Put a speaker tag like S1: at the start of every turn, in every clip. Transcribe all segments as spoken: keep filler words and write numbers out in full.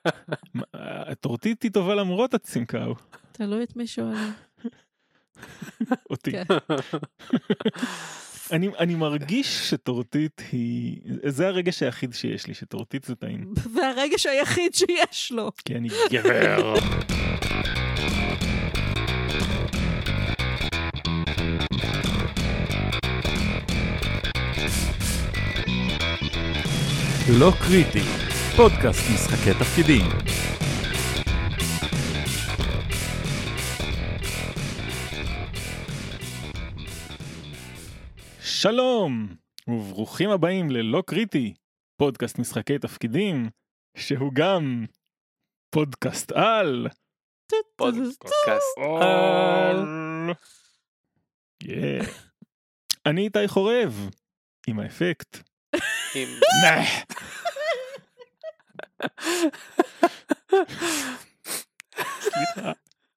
S1: טורטית היא טובה למרות הצמקאו.
S2: תלוי את מי שואלים.
S1: אותי. אני, אני מרגיש שטורטית היא, זה הרגש היחיד שיש לי, שטורטית זה טעים.
S2: זה הרגש היחיד שיש לו.
S1: כי אני גבר.
S3: לא קריטי, פודקאסט משחקי תפקידים.
S1: שלום, וברוכים הבאים ללא קריטי, פודקאסט משחקי תפקידים, שהוא גם פודקאסט על.
S3: פודקאסט על.
S1: Yeah. אני איתי חורב, עם האפקט.
S3: עם...
S1: סליחה.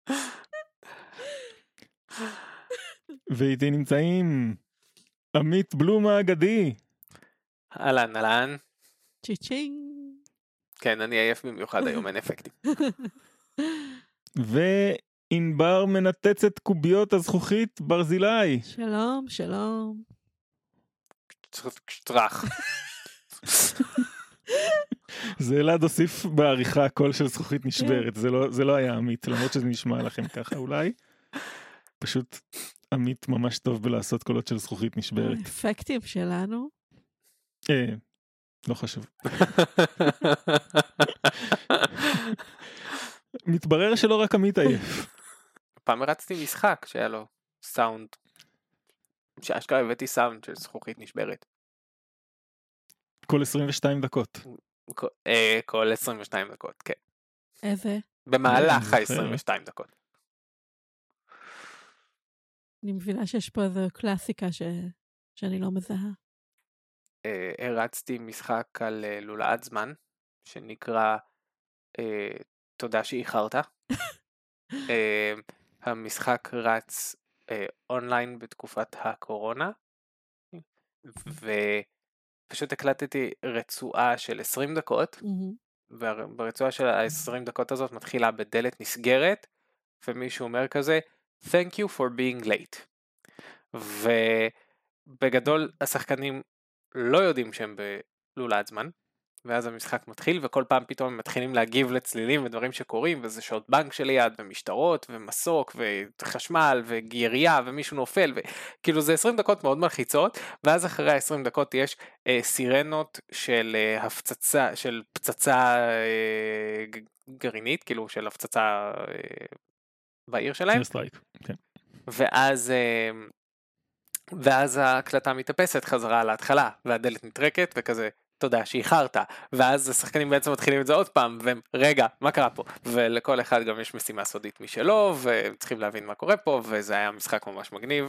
S1: ואיתי נמצאים עמית בלום האגדי.
S3: אהלן, אהלן.
S2: צ'יצ'ינג.
S3: כן, אני עייף במיוחד היום, אין אפקטים.
S1: וענבר מנתצת קוביות הזכוכית ברזילי.
S2: שלום, שלום.
S3: שטרח.
S1: זה אלעד הוסיף בעריכה קול של זכוכית נשברת, זה לא, זה לא היה עמית, למרות שזה נשמע לכם ככה אולי. פשוט עמית ממש טוב בלעשות קולות של זכוכית נשברת.
S2: האפקטים שלנו.
S1: אה, לא חשוב. מתברר שלא רק עמית עייף.
S3: פעם הרצתי משחק שהיה לו סאונד. שאשכרה הבאתי סאונד של זכוכית נשברת.
S1: כל עשרים ושתיים דקות.
S3: כל, אה, כל עשרים ושתיים דקות, כן.
S2: איזה?
S3: במהלך ה-עשרים ושתיים דקות.
S2: אני מבינה שיש פה איזו קלאסיקה ש... שאני לא מזהה.
S3: אה, הרצתי משחק על אה, לולאת זמן, שנקרא אה, תודה שאיחרת. אה, המשחק רץ אה, אונליין בתקופת הקורונה, ופשוט הקלטתי רצועה של עשרים דקות,
S2: Mm-hmm.
S3: וברצועה של ה-עשרים דקות הזאת מתחילה בדלת נסגרת, ומישהו אומר כזה, Thank you for being late. ובגדול השחקנים לא יודעים שהם בלולאת זמן, ואז המשחק מתחיל, וכל פעם פתאום הם מתחילים להגיב לצלילים ודברים שקורים, וזה שעות בנק שליד, ומשטרות, ומסוק, וחשמל, וירייה, ומישהו נופל, וכאילו זה עשרים דקות מאוד מלחיצות, ואז אחרי ה-עשרים דקות יש אה, סירנות של אה, הפצצה, של פצצה אה, גרעינית, כאילו של הפצצה אה, בעיר שלהם.
S1: כן.
S3: ואז... אה, ואז ההקלטה מתאפסת חזרה להתחלה, והדלת נטרקת, וכזה, תודה שאיחרת, ואז השחקנים בעצם מתחילים את זה עוד פעם, והם, רגע, מה קרה פה? ולכל אחד גם יש משימה סודית משלו, וצריכים להבין מה קורה פה, וזה היה משחק ממש מגניב,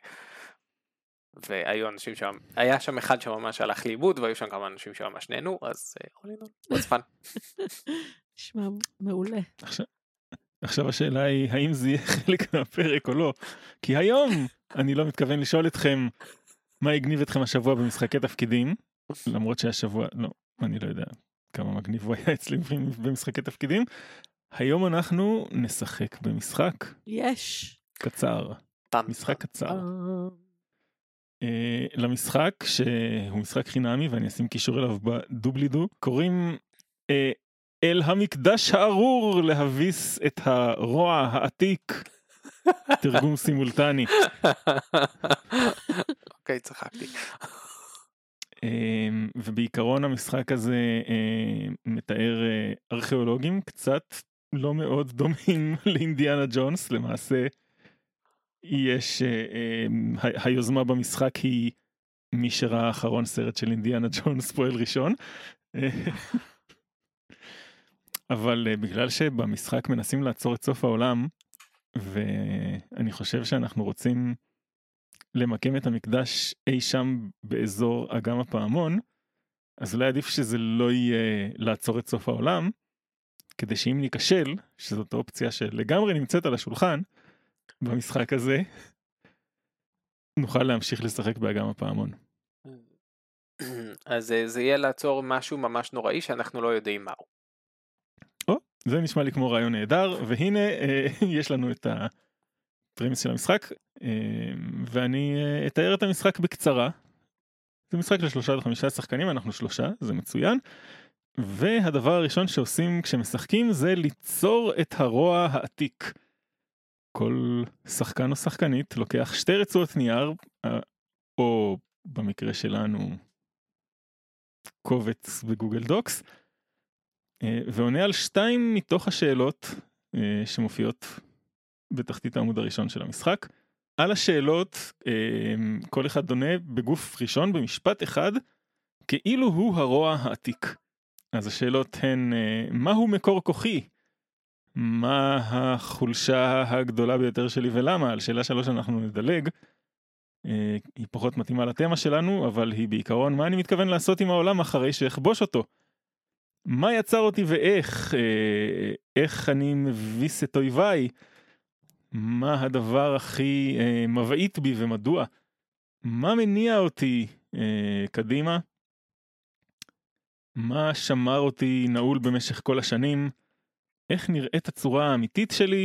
S3: והיו אנשים שם, היה שם אחד שממש הלך לאיבוד, והיו שם כמה אנשים שממש נהנו, אז all was fun.
S2: נשמע מעולה.
S1: עכשיו, עכשיו השאלה היא, האם זה יהיה חלק מהפרק או לא? כי היום אני לא מתכוון לשאול אתכם מה יגניב אתכם השבוע במשחקי תפקידים, למרות שהשבוע, לא, אני לא יודע כמה מגניב הוא היה אצלי במשחקי תפקידים. היום אנחנו נשחק במשחק.
S2: יש.
S1: קצר. משחק קצר. למשחק שהוא משחק חינמי, ואני אשים קישור אליו בדובלידו, קוראים אל המקדש הארור להביס את הרוע העתיק. תרגום סימולטני.
S3: אוקיי, צחקתי.
S1: ובעיקרון המשחק הזה מתאר ארכיאולוגים קצת לא מאוד דומים לאינדיאנה ג'ונס. למעשה יש, היוזמה במשחק היא מי שראה האחרון סרט של אינדיאנה ג'ונס פועל ראשון. אבל בגלל שבמשחק מנסים לעצור את סוף העולם, ואני חושב שאנחנו רוצים למקם את המקדש אי שם באזור אגם הפעמון, אז אולי עדיף שזה לא יהיה לעצור את סוף העולם, כדי שאם ניכשל, שזאת אופציה שלגמרי נמצאת על השולחן, במשחק הזה, נוכל להמשיך לשחק באגם הפעמון.
S3: אז זה יהיה לעצור משהו ממש נוראי שאנחנו לא יודעים מהו.
S1: זה נשמע לי כמו רעיון נהדר, והנה אה, יש לנו את הפרמיס של המשחק, אה, ואני אה, אתאר את המשחק בקצרה. זה משחק לשלושה עד חמישה שחקנים, אנחנו שלושה, זה מצוין. והדבר הראשון שעושים כשמשחקים זה ליצור את הרוע העתיק. כל שחקן או שחקנית לוקח שתי רצועות נייר, או במקרה שלנו קובץ בגוגל דוקס, ועונה על שתיים מתוך השאלות שמופיעות בתחתית העמוד הראשון של המשחק. על השאלות כל אחד עונה בגוף ראשון במשפט אחד, כאילו הוא הרוע העתיק. אז השאלות הן, מהו מקור כוחי? מה החולשה הגדולה ביותר שלי ולמה? על שאלה שלוש אנחנו נדלג. היא פחות מתאימה לתמה שלנו, אבל היא בעיקרון מה אני מתכוון לעשות עם העולם אחרי שאכבוש אותו. מה יצר אותי ואיך? איך אני מביס את אויביי? מה הדבר הכי מבעית בי ומדוע? מה מניע אותי קדימה? מה שמר אותי נעול במשך כל השנים? איך נראית הצורה האמיתית שלי?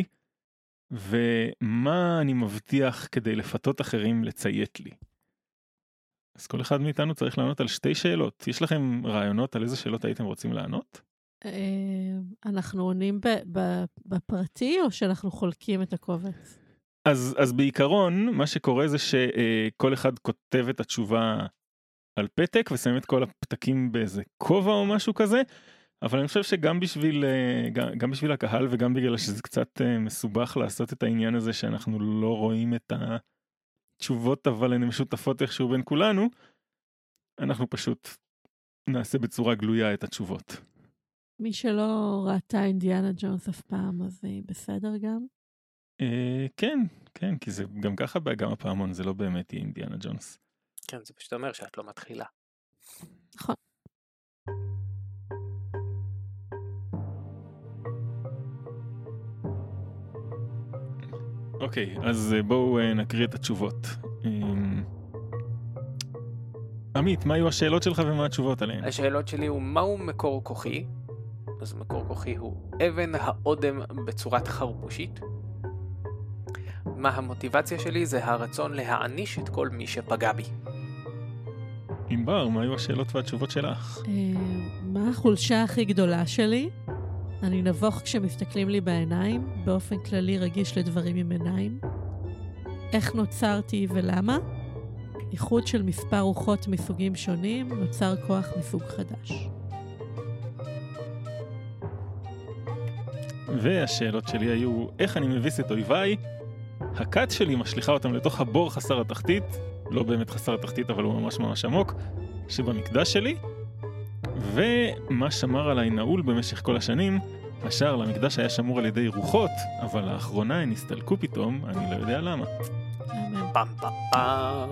S1: ומה אני מבטיח כדי לפתות אחרים לציית לי? אז כל אחד מאיתנו צריך לענות על שתי שאלות. יש לכם רעיונות על איזה שאלות הייתם רוצים לענות?
S2: אנחנו עונים בפרטי או שאנחנו חולקים את הקובץ?
S1: אז, אז בעיקרון מה שקורה זה שכל אחד כותב את התשובה על פתק ושמים את כל הפתקים באיזה כובע או משהו כזה, אבל אני חושב שגם בשביל, גם, גם בשביל הקהל וגם בגלל שזה קצת מסובך לעשות את העניין הזה שאנחנו לא רואים את התשובות אבל הן משותפות איכשהו בין כולנו, אנחנו פשוט נעשה בצורה גלויה את התשובות.
S2: מי שלא ראתה אינדיאנה ג'ונס אף פעם, אז היא בסדר גם?
S1: אה, כן, כן, כי זה גם ככה באגם הפעמון, זה לא באמת יהיה אינדיאנה ג'ונס.
S3: כן, זה פשוט אומר שאת לא מתחילה.
S2: נכון.
S1: אוקיי, אז בואו נקריא את התשובות. עמית, מה היו השאלות שלך ומה התשובות עליהן?
S3: השאלות שלי הוא מהו מקור כוחי? אז מקור כוחי הוא אבן האודם בצורת חרבושית. מה המוטיבציה שלי? זה הרצון להעניש את כל מי שפגע בי.
S1: ענבר, מה היו השאלות והתשובות שלך?
S2: מה החולשה הכי גדולה שלי? אני נבוך כשמסתכלים לי בעיניים, באופן כללי רגיש לדברים עם עיניים. איך נוצרתי ולמה? איחוד של מספר רוחות מסוגים שונים, נוצר כוח מסוג חדש.
S1: והשאלות שלי היו, איך אני מביס את אויביי? הכת שלי משליחה אותם לתוך הבור חסר התחתית, לא באמת חסר התחתית, אבל הוא ממש ממש עמוק, שבמקדש שלי, ומה שמר עליי נעול במשך כל השנים, השער למקדש היה שמור על ידי רוחות, אבל לאחרונה הן הסתלקו פתאום, אני לא יודע למה.
S3: פם פם פם.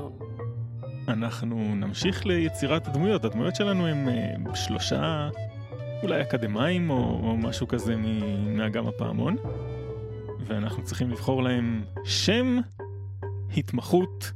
S1: אנחנו נמשיך ליצירת הדמויות, הדמויות שלנו הם uh, שלושה, אולי אקדמיים או, או משהו כזה מאגם הפעמון, ואנחנו צריכים לבחור להם שם, התמחות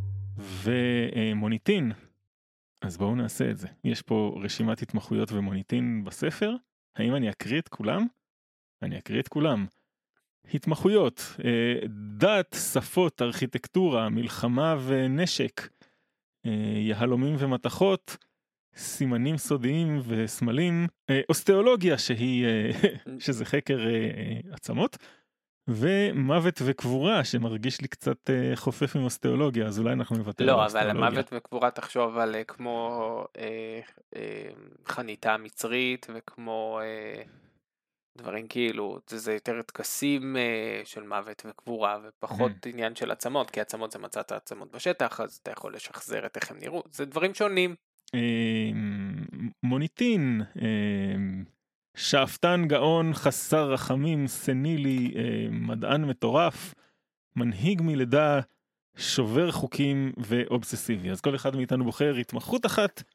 S1: ומוניטין. אז בואו נעשה את זה. יש פה רשימת התמחויות ומוניטין בספר. האם אני אקריא את כולם? אני אקריא את כולם. התמחויות, דת, שפות, ארכיטקטורה, מלחמה ונשק, יהלומים ומתכות, סימנים סודיים וסמלים, אוסטאולוגיה שהיא, שזה חקר עצמות, ומוות וקבורה שמרגיש לי קצת חופף עם אוסטאולוגיה, אז אולי אנחנו נבטל
S3: לא, אבל המוות וקבורה תחשוב על כמו אה, אה, חניתה מצרית וכמו אה, דברים כאילו, זה יותר תקסים אה, של מוות וקבורה ופחות mm. עניין של עצמות, כי עצמות זה מצאת עצמות בשטח, אז אתה יכול לשחזר את איך הם נראו, זה דברים שונים.
S1: אה, מוניטין, אה, שאפתן גאון, חסר רחמים, סנילי, אה, מדען מטורף, מנהיג מלידה, שובר חוקים ואובססיבי. אז כל אחד מאיתנו בוחר התמחות אחת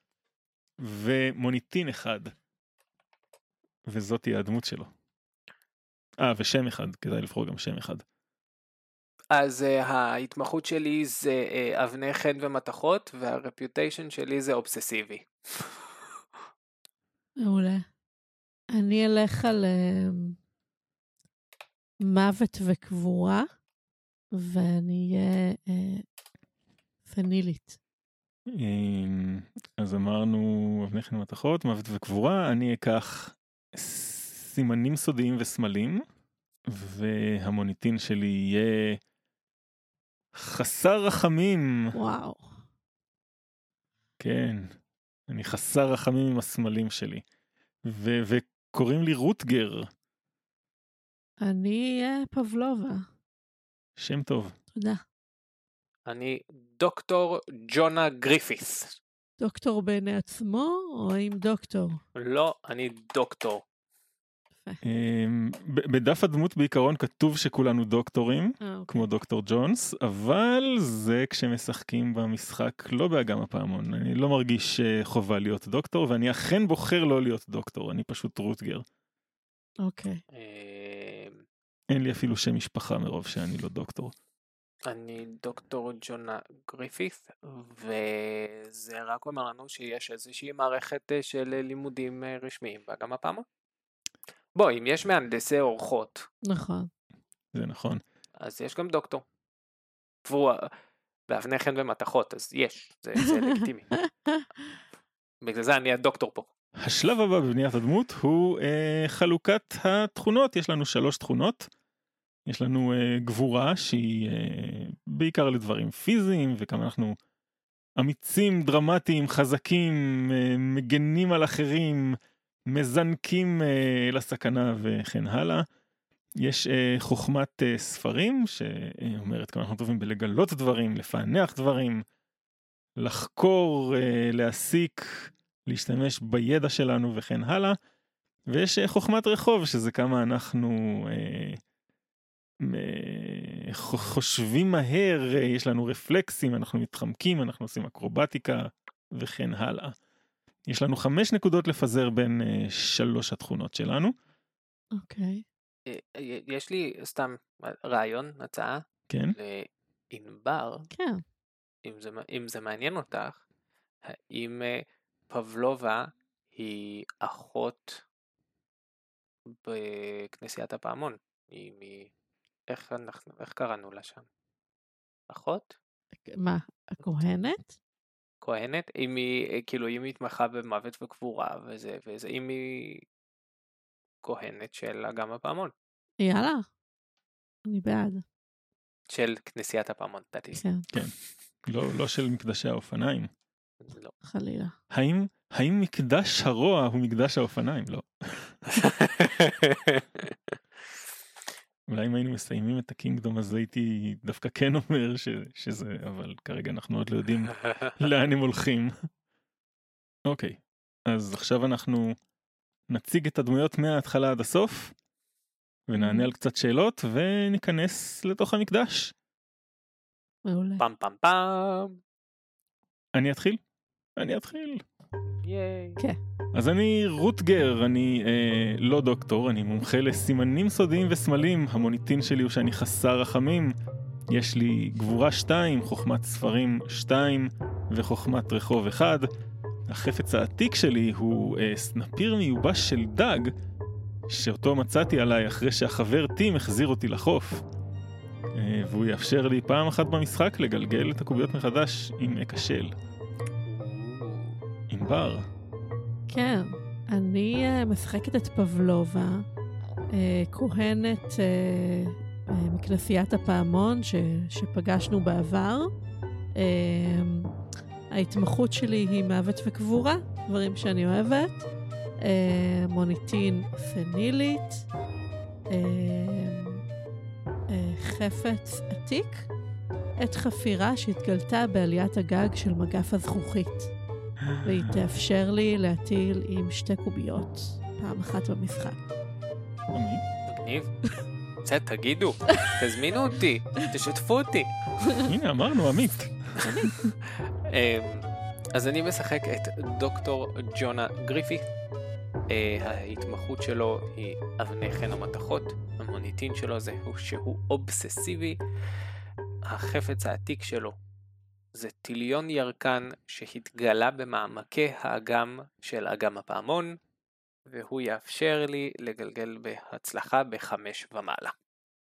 S1: ומוניטין אחד. וזאת היא הדמות שלו. אה, ושם אחד, כדאי לבחור גם שם אחד.
S3: אז uh, ההתמחות שלי זה uh, אבני חן ומתכות, והרפיוטיישן שלי זה אובססיבי.
S2: מעולה. אני אלך על uh, מוות וקבורה, ואני אהיה אה, פנילית.
S1: אמ, אז אמרנו אבני חן ומתכות, מוות וקבורה, אני אקח סימנים סודיים וסמלים, והמוניטין שלי יהיה חסר רחמים.
S2: וואו.
S1: כן, אני חסר רחמים עם הסמלים שלי. ו- וקוראים לי רוטגר.
S2: אני אהיה פבלובה.
S1: שם טוב.
S2: תודה.
S3: אני דוקטור ג'ונה גריפיס.
S2: דוקטור בעיני עצמו, או האם דוקטור?
S3: לא, אני דוקטור.
S1: אמ, ב- בדף הדמות בעיקרון כתוב שכולנו דוקטורים,
S2: אה, אוקיי.
S1: כמו דוקטור ג'ונס, אבל זה כשמשחקים במשחק לא באגם הפעמון. אני לא מרגיש אה, חובה להיות דוקטור, ואני אכן בוחר לא להיות דוקטור, אני פשוט רוטגר.
S2: אוקיי.
S3: אה,
S1: אין לי אפילו שם משפחה מרוב שאני לא דוקטור.
S3: אני דוקטור ג'ונה גריפיס, וזה רק אומר לנו שיש איזושהי מערכת אה, של לימודים אה, רשמיים באגם הפעמון. בוא, אם יש מהנדסי אורחות,
S2: נכון.
S1: זה נכון.
S3: אז יש גם דוקטור. קבוע, באבני חן ומתכות, אז יש, זה, זה לגיטימי. בגלל זה אני הדוקטור פה.
S1: השלב הבא בבניית הדמות הוא אה, חלוקת התכונות. יש לנו שלוש תכונות. יש לנו אה, גבורה שהיא אה, בעיקר לדברים פיזיים, וכמה אנחנו אמיצים, דרמטיים, חזקים, אה, מגנים על אחרים, מזנקים אה, לסכנה וכן הלאה. יש אה, חוכמת אה, ספרים שאומרת כמה אנחנו טובים בלגלות דברים, לפענח דברים, לחקור, אה, להסיק, להשתמש בידע שלנו וכן הלאה. ויש אה, חוכמת רחוב שזה כמה אנחנו אה, אה, חושבים מהר, אה, יש לנו רפלקסים, אנחנו מתחמקים, אנחנו עושים אקרובטיקה וכן הלאה. יש לנו חמש נקודות לפזר בין אה, שלוש התכונות שלנו.
S2: אוקיי.
S3: אה, יש לי סתם רעיון, הצעה,
S1: כן.
S3: לענבר,
S2: כן.
S3: אם זה, אם זה מעניין אותך, האם אה, פבלובה היא אחות בכנסיית הפעמון? היא מ... איך, אנחנו, איך קראנו לה שם? אחות?
S2: מה, הכהנת?
S3: כהנת? אם היא, כאילו, אם היא התמחה במוות וקבורה וזה, וזה, אם היא כהנת של אגם הפעמון.
S2: יאללה. אני בעד.
S3: של כנסיית הפעמון, דעתי.
S2: כן,
S1: כן. לא, לא של מקדשי האופניים.
S3: לא.
S2: חלילה.
S1: האם, האם מקדש הרוע הוא מקדש האופניים? לא. אולי אם היינו מסיימים את הקינגדום הזה הייתי דווקא כן אומר ש, שזה, אבל כרגע אנחנו עוד לא יודעים לאן הם הולכים. אוקיי, אז עכשיו אנחנו נציג את הדמויות מההתחלה עד הסוף, ונענה על קצת שאלות וניכנס לתוך המקדש.
S2: מעולה.
S3: פם פם פם.
S1: אני אתחיל? אני אתחיל.
S3: ייי.
S2: כן.
S1: אז אני רוטגר, אני אה, לא דוקטור, אני מומחה לסימנים סודיים וסמלים, המוניטין שלי הוא שאני חסר רחמים, יש לי גבורה שתיים, חוכמת ספרים שתיים וחוכמת רחוב אחד, החפץ העתיק שלי הוא אה, סנפיר מיובש של דג, שאותו מצאתי עליי אחרי שהחבר טים החזיר אותי לחוף, אה, והוא יאפשר לי פעם אחת במשחק לגלגל את הקוביות מחדש עם אקשל. ענבר.
S2: כן, אני uh, משחקת את פבלובה, uh, כהנת uh, uh, מכנסיית הפעמון ש, שפגשנו בעבר. Uh, ההתמחות שלי היא מוות וקבורה, דברים שאני אוהבת. Uh, מוניטין פנילית, uh, uh, חפץ עתיק, עת חפירה שהתגלתה בעליית הגג של מגף הזכוכית. והיא תאפשר לי להטיל עם שתי קוביות, פעם אחת במשחק.
S3: מגניב. בסדר, תגידו, תזמינו אותי, תשתפו אותי.
S1: הנה, אמרנו, עמית.
S3: אז אני משחק את דוקטור ג'ונה גריפי. ההתמחות שלו היא אבני חן ומתכות. המוניטין שלו זה שהוא אובססיבי. החפץ העתיק שלו זה טיליון ירקן שהתגלה במעמקי האגם של אגם הפעמון, והוא יאפשר לי לגלגל בהצלחה בחמש ומעלה.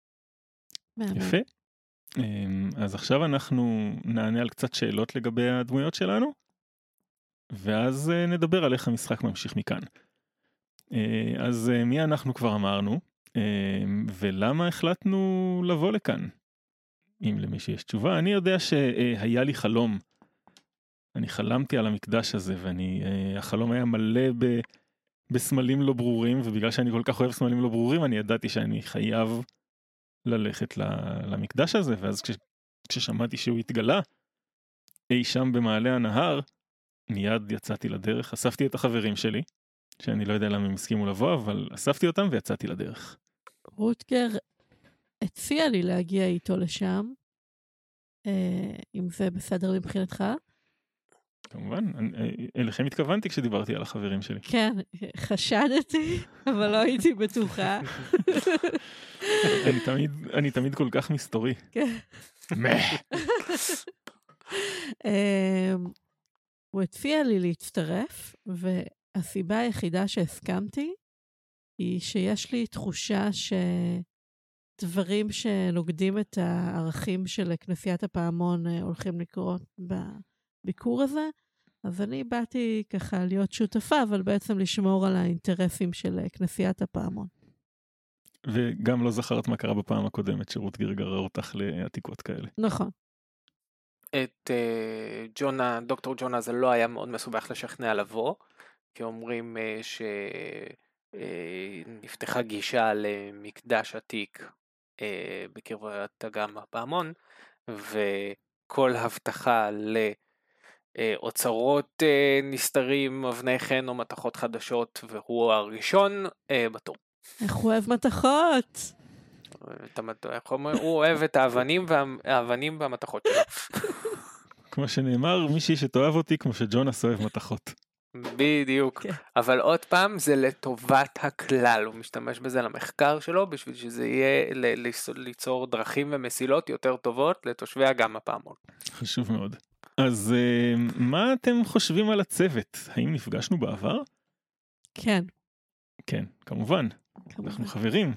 S2: מהמם.
S1: יפה. אמ, אז עכשיו אנחנו נענה על קצת שאלות לגבי הדמויות שלנו, ואז אה, נדבר על איך המשחק ממשיך מכאן. אה, אז אה, מי אנחנו כבר אמרנו, אה, ולמה החלטנו לבוא לכאן? אם למישהו יש תשובה, אני יודע שהיה לי חלום. אני חלמתי על המקדש הזה, והחלום היה מלא ב... בסמלים לא ברורים, ובגלל שאני כל כך אוהב סמלים לא ברורים, אני ידעתי שאני חייב ללכת למקדש הזה, ואז כש... כששמעתי שהוא התגלה, אי שם במעלה הנהר, מיד יצאתי לדרך, אספתי את החברים שלי, שאני לא יודע למה הם הסכימו לבוא, אבל אספתי אותם ויצאתי לדרך.
S2: רוטגר הציע לי להגיע איתו לשם, אה, אם זה בסדר מבחינתך.
S1: כמובן, אני- אליכם התכוונתי כשדיברתי על החברים שלי.
S2: כן, חשדתי, אבל לא הייתי בטוחה.
S1: אני תמיד, אני תמיד כל כך מסתורי.
S2: כן.
S1: מeh.
S2: אמ, הוא הציע לי להצטרף, והסיבה היחידה שהסכמתי היא שיש לי תחושה שדברים שנוגדים את הערכים של כנסיית הפעמון אה, הולכים לקרות בביקור הזה, אז אני באתי ככה להיות שותפה, אבל בעצם לשמור על האינטרסים של אה, כנסיית הפעמון.
S1: וגם לא זכרת מה קרה בפעם הקודמת, שרוטגר גרר אותך לעתיקות כאלה.
S2: נכון.
S3: את אה, ג'ונה, דוקטור ג'ונה זה לא היה מאוד מסובך לשכנע לבוא, כי אומרים אה, שנפתחה גישה למקדש עתיק אה, בקרבת אגם הפעמון, וכל הבטחה לאוצרות אה, נסתרים, אבני חן או מתכות חדשות, והוא הראשון אה, בתור.
S2: איך הוא אוהב מתכות!
S3: את המת- איך אומר? הוא אוהב את האבנים וה- האבנים והמתכות שלו.
S1: כמו שנאמר, מישהי שתאהב אותי כמו שג'ונס אוהב מתכות.
S3: בדיוק.
S2: כן.
S3: אבל עוד פעם, זה לטובת הכלל. הוא משתמש בזה למחקר שלו, בשביל שזה יהיה ל- ליצור- ליצור דרכים ומסילות יותר טובות לתושבי אגם הפעמון.
S1: חשוב מאוד. אז אה, מה אתם חושבים על הצוות? האם נפגשנו בעבר?
S2: כן,
S1: כן, כמובן.
S2: כמובן.
S1: אנחנו חברים.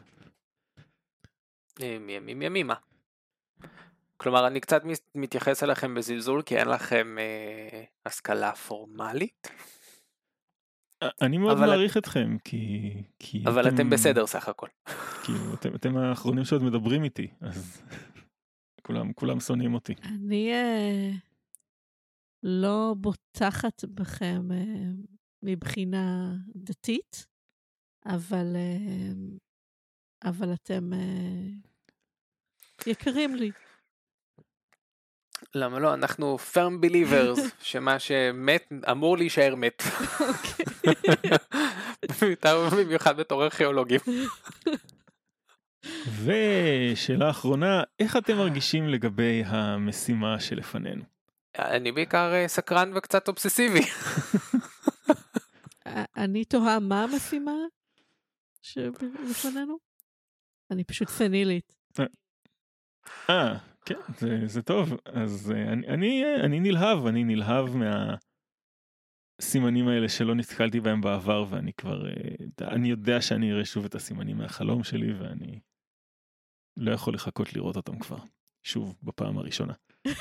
S3: אה, מימים ימימה. כלומר, אני קצת מת- מתייחס אליכם בזלזול, כי אין לכם אה, השכלה פורמלית,
S1: אה, אני מאוד
S3: אבל-
S1: מעריך אתכם, כי... כי
S3: אבל אתם בסדר סך הכל.
S1: כאילו, אתם, אתם האחרונים שעוד מדברים איתי, אז כולם, כולם שונאים אותי.
S2: אני אה, לא בוטחת בכם אה, מבחינה דתית, אבל, אה, אבל אתם אה, יקרים לי.
S3: למה לא? אנחנו firm believers, שמה שמת אמור להישאר מת. במיוחד בתור ארכיאולוגים.
S1: ושאלה אחרונה, איך אתם מרגישים לגבי המשימה שלפנינו?
S3: אני בעיקר אה, סקרן וקצת אובססיבי.
S2: א- אני תוהה מה המשימה שבפנינו? אני פשוט סנילית.
S1: אה, כן, זה, זה טוב. אז אה, אני, אני, אה, אני נלהב, אני נלהב מהסימנים האלה שלא נתקלתי בהם בעבר, ואני כבר, אה, אני יודע שאני אראה שוב את הסימנים מהחלום שלי, ואני לא יכול לחכות לראות אותם כבר, שוב, בפעם הראשונה.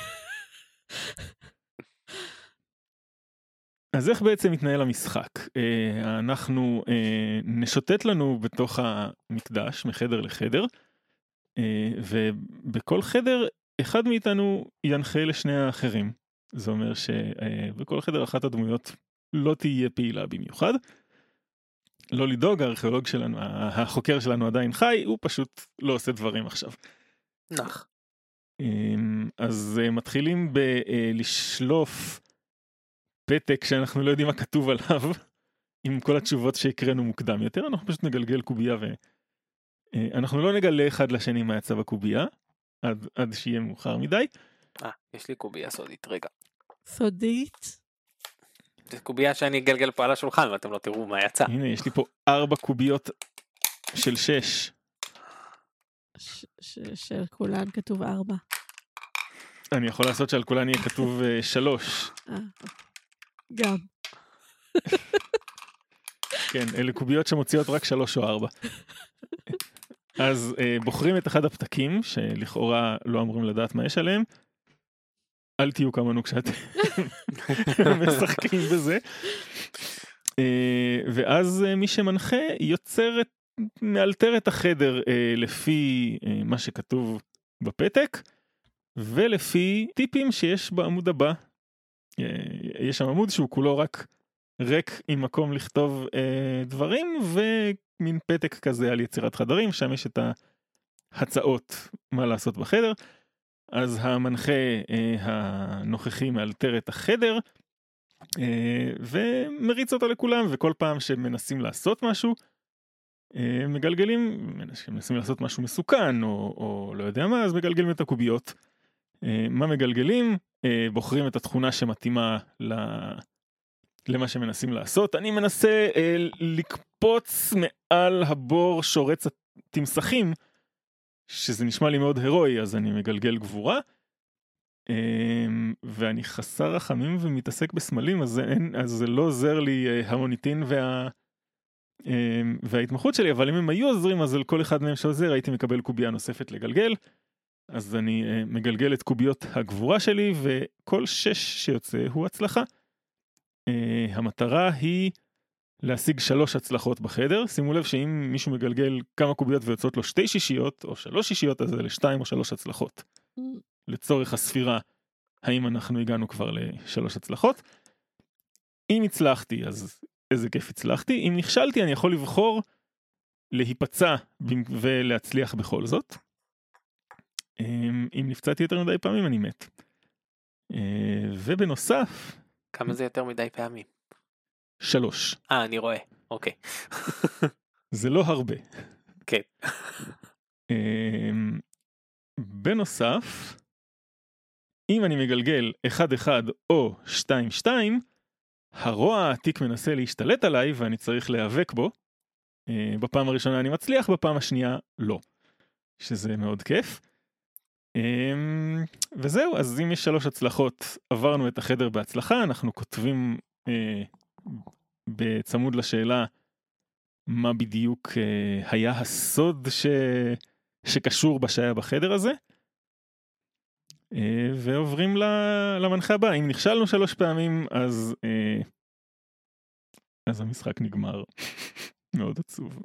S1: אז איך בעצם מתנהל המשחק? אה, אנחנו אה, נשוטט לנו בתוך המקדש, מחדר לחדר, אה, ובכל חדר אחד מאיתנו ינחה לשני האחרים. זה אומר שבכל חדר אחת הדמויות לא תהיה פעילה במיוחד. לא לדאוג, הארכיאולוג שלנו, החוקר שלנו עדיין חי, הוא פשוט לא עושה דברים עכשיו.
S3: נח.
S1: אז מתחילים בלשלוף פתק שאנחנו לא יודעים מה כתוב עליו, עם כל התשובות שהקראנו מוקדם יותר, אנחנו פשוט נגלגל קובייה ואנחנו לא נגלה אחד לשני מה יצא בקובייה, עד, עד שיהיה מאוחר מדי.
S3: אה, יש לי קובייה סודית, רגע.
S2: סודית?
S3: זו קובייה שאני אגלגל פה על השולחן ואתם לא תראו מה יצא.
S1: הנה, יש לי פה ארבע קוביות של שש.
S2: ש- ש- של כולן כתוב ארבע.
S1: אני יכול לעשות שעל כולן יהיה כתוב uh, שלוש.
S2: אה, גם.
S1: כן, אלה קוביות שמוציאות רק שלוש או ארבע. אז אה, בוחרים את אחד הפתקים, שלכאורה לא אמורים לדעת מה יש עליהם. אל תהיו כמונו כשאתם משחקים בזה. אה, ואז אה, מי שמנחה יוצר את, מאלתר את החדר אה, לפי אה, מה שכתוב בפתק, ולפי טיפים שיש בעמוד הבא. אה, יש שם עמוד שהוא כולו רק ריק עם מקום לכתוב אה, דברים, ומין פתק כזה על יצירת חדרים, שם יש את ההצעות מה לעשות בחדר. אז המנחה אה, הנוכחי מאלתר את החדר, אה, ומריץ אותו לכולם, וכל פעם שמנסים לעשות משהו, אה, מגלגלים, מנסים לעשות משהו מסוכן, או, או לא יודע מה, אז מגלגלים את הקוביות. אה, מה מגלגלים? אה, בוחרים את התכונה שמתאימה ל... למה שמנסים לעשות. אני מנסה אה, לקפוץ מעל הבור שורץ התמסכים, שזה נשמע לי מאוד הרואי, אז אני מגלגל גבורה, אה, ואני חסר רחמים ומתעסק בסמלים, אז זה, אין, אז זה לא עוזר לי אה, המוניטין וה, אה, וההתמחות שלי, אבל אם הם היו עוזרים, אז על כל אחד מהם שעוזר הייתי מקבל קובייה נוספת לגלגל, אז אני אה, מגלגל את קוביות הגבורה שלי, וכל שש שיוצא הוא הצלחה. Uh, המטרה היא להשיג שלוש הצלחות בחדר. שימו לב שאם מישהו מגלגל כמה קוביות ויוצאות לו שתי שישיות או שלוש שישיות, אז זה לשתיים או שלוש הצלחות. Mm. לצורך הספירה, האם אנחנו הגענו כבר לשלוש הצלחות. אם הצלחתי, אז איזה כיף הצלחתי. אם נכשלתי, אני יכול לבחור להיפצע ולהצליח בכל זאת. Um, אם נפצעתי יותר מדי פעמים, אני מת. Uh, ובנוסף,
S3: כמה זה יותר מדי פעמים?
S1: שלוש.
S3: אה, אני רואה. אוקיי.
S1: זה לא הרבה.
S3: כן.
S1: בנוסף, אם אני מגלגל אחד אחד או שתיים שתיים, הרוע העתיק מנסה להשתלט עליי ואני צריך להיאבק בו. בפעם הראשונה אני מצליח, בפעם השנייה לא. שזה מאוד כיף. וזהו, אז אם יש שלוש הצלחות, עברנו את החדר בהצלחה, אנחנו כותבים אה, בצמוד לשאלה מה בדיוק אה, היה הסוד ש... שקשור בשהיה בחדר הזה, אה, ועוברים למנחה הבא. אם נכשלנו שלוש פעמים, אז, אה, אז המשחק נגמר. מאוד עצוב.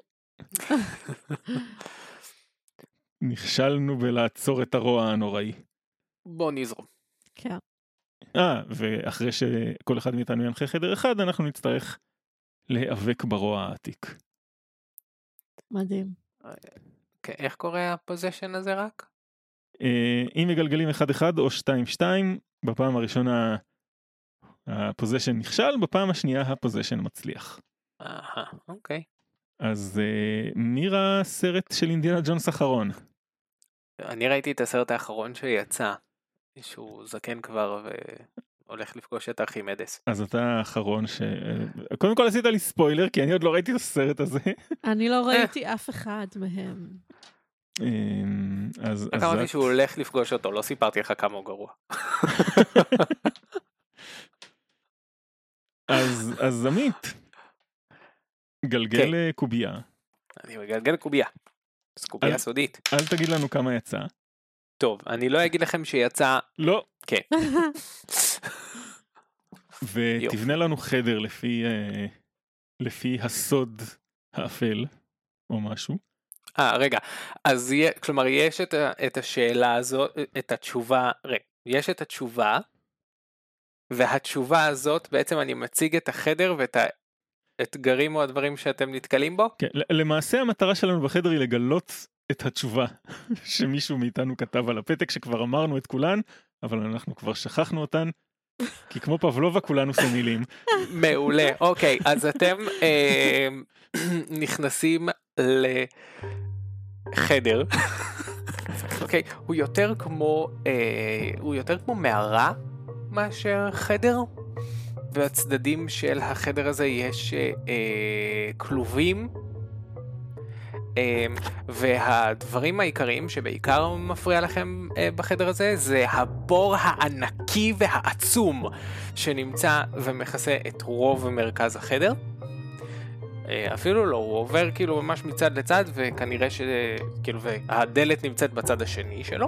S1: נכשלנו בלעצור את הרוע הנוראי.
S3: בוא נזרום.
S2: כן.
S1: אה, ואחרי שכל אחד מאיתנו ינחה חדר אחד, אנחנו נצטרך להיאבק ברוע העתיק.
S2: מדהים.
S3: איך קורה הפוזיישן הזה רק?
S1: אם מגלגלים אחד אחד או שתיים שתיים, בפעם הראשונה הפוזיישן נכשל, בפעם השנייה הפוזיישן מצליח.
S3: אהה, אוקיי.
S1: אז מי ראה סרט של אינדיאנה ג'ונס אחרון?
S3: אני ראיתי את הסרט האחרון שיצא, שהוא זקן כבר והולך לפגוש את ארכימדס.
S1: אז אתה האחרון ש... קודם כל עשית לי ספוילר, כי אני עוד לא ראיתי את הסרט הזה.
S2: אני לא ראיתי אף אחד מהם.
S1: אז...
S3: רק אמרתי שהוא הולך לפגוש אותו, לא סיפרתי לך כמה הוא גרוע.
S1: אז עמית, גלגל קובייה.
S3: אני מגלגל קובייה. זו קובייה סודית.
S1: אל תגיד לנו כמה יצא.
S3: טוב, אני לא אגיד לכם שיצא...
S1: לא.
S3: כן.
S1: ותבנה לנו חדר לפי, לפי הסוד האפל, או משהו.
S3: אה, רגע. אז כלומר, יש את, את השאלה הזאת, את התשובה, רגע, יש את התשובה, והתשובה הזאת, בעצם אני מציג את החדר ואת האתגרים או הדברים שאתם נתקלים בו?
S1: כן, למעשה המטרה שלנו בחדר היא לגלות את התשובה שמישהו מאיתנו כתב על הפתק, שכבר אמרנו את כולן, אבל אנחנו כבר שכחנו אותן, כי כמו פבלובה כולנו סנילים.
S3: מעולה, אוקיי, אז אתם אה, נכנסים לחדר, אוקיי, הוא יותר כמו, אה, הוא יותר כמו מערה מאשר חדר, והצדדים של החדר הזה יש אה, כלובים, והדברים העיקריים שבעיקר מפריע לכם בחדר הזה זה הבור הענקי והעצום שנמצא ומכסה את רוב מרכז החדר, אפילו לא, הוא עובר כאילו ממש מצד לצד, וכנראה שכאילו, והדלת נמצאת בצד השני שלו,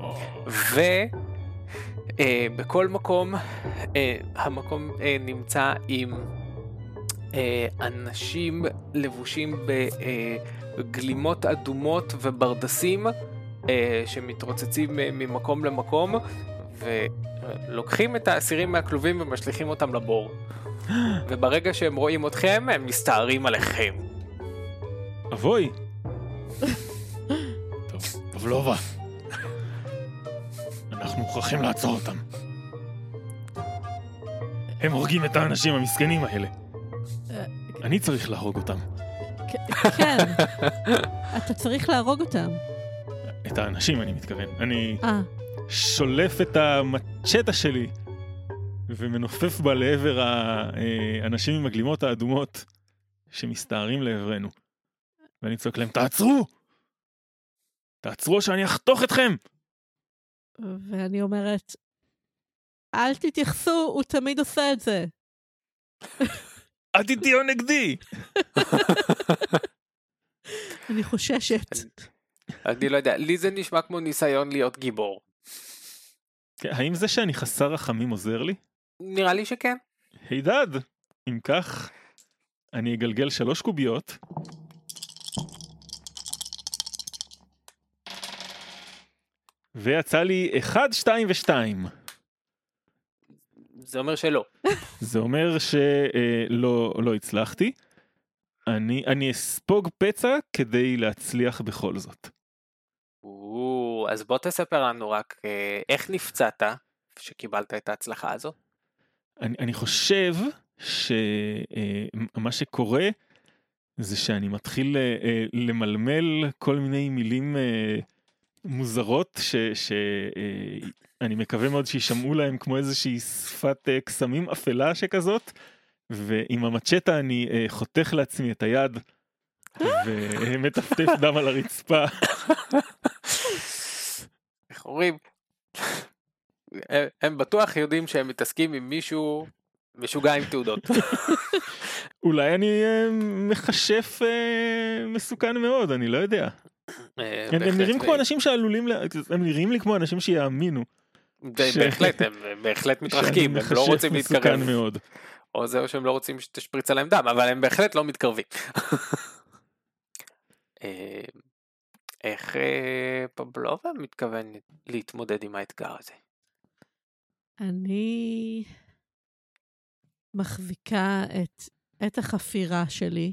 S3: ובכל מקום, המקום נמצא עם אנשים לבושים בגלימות אדומות וברדסים, שמתרוצצים ממקום למקום, ולוקחים את האסירים מהכלובים ומשליכים אותם לבור. וברגע שהם רואים אתכם, הם מסתערים עליכם.
S1: אבוי. טוב, פבלובה. אנחנו מוכרחים לעצור אותם. הם הורגים את האנשים המסכנים האלה. אני צריך להרוג אותם.
S2: כן. אתה צריך להרוג אותם.
S1: את האנשים אני מתכוון. אני
S2: אה.
S1: שולף את המצ'טה שלי ומנופף בה לעבר האנשים עם הגלימות האדומות שמסתערים לעברנו. ואני צועק להם, תעצרו! תעצרו שאני אחתוך אתכם!
S2: ואני אומרת, אל תתייחסו, הוא תמיד עושה את זה.
S1: אל תתהיו נגדי!
S2: אני חוששת.
S3: אני לא יודע, לי זה נשמע כמו ניסיון להיות גיבור.
S1: האם זה שאני חסר רחמים עוזר לי?
S3: נראה לי שכן.
S1: הידד, אם כך, אני אגלגל שלוש קוביות. ויצא לי אחד, שתיים ושתיים.
S3: זה אומר שלא.
S1: זה אומר שלא לא הצלחתי. אני, אני אספוג פצע כדי להצליח בכל זאת.
S3: או, אז בוא תספר לנו רק איך נפצעת שקיבלת את ההצלחה הזו.
S1: אני, אני חושב שמה שקורה זה שאני מתחיל למלמל כל מיני מילים מוזרות שאני מקווה מאוד שישמעו להם כמו איזושהי שפת קסמים אפלה שכזאת, ועם המצ'טה אני חותך לעצמי את היד ומטפטף דם על הרצפה.
S3: איך אומרים? הם בטוח יודעים שהם מתעסקים עם מישהו משוגע עם תעודות.
S1: אולי אני מחשף מסוכן מאוד, אני לא יודע. הם נראים כמו אנשים שעלולים, הם נראים לי כמו אנשים שיאמינו.
S3: בהחלט, הם בהחלט מתרחקים, הם לא רוצים להתקרב. או זהו שהם לא רוצים שתשפריץ עליהם דם, אבל הם בהחלט לא מתקרבים. איך פבלובה מתכוון להתמודד עם האתגר הזה?
S2: אני מחזיקה את, את החפירה שלי,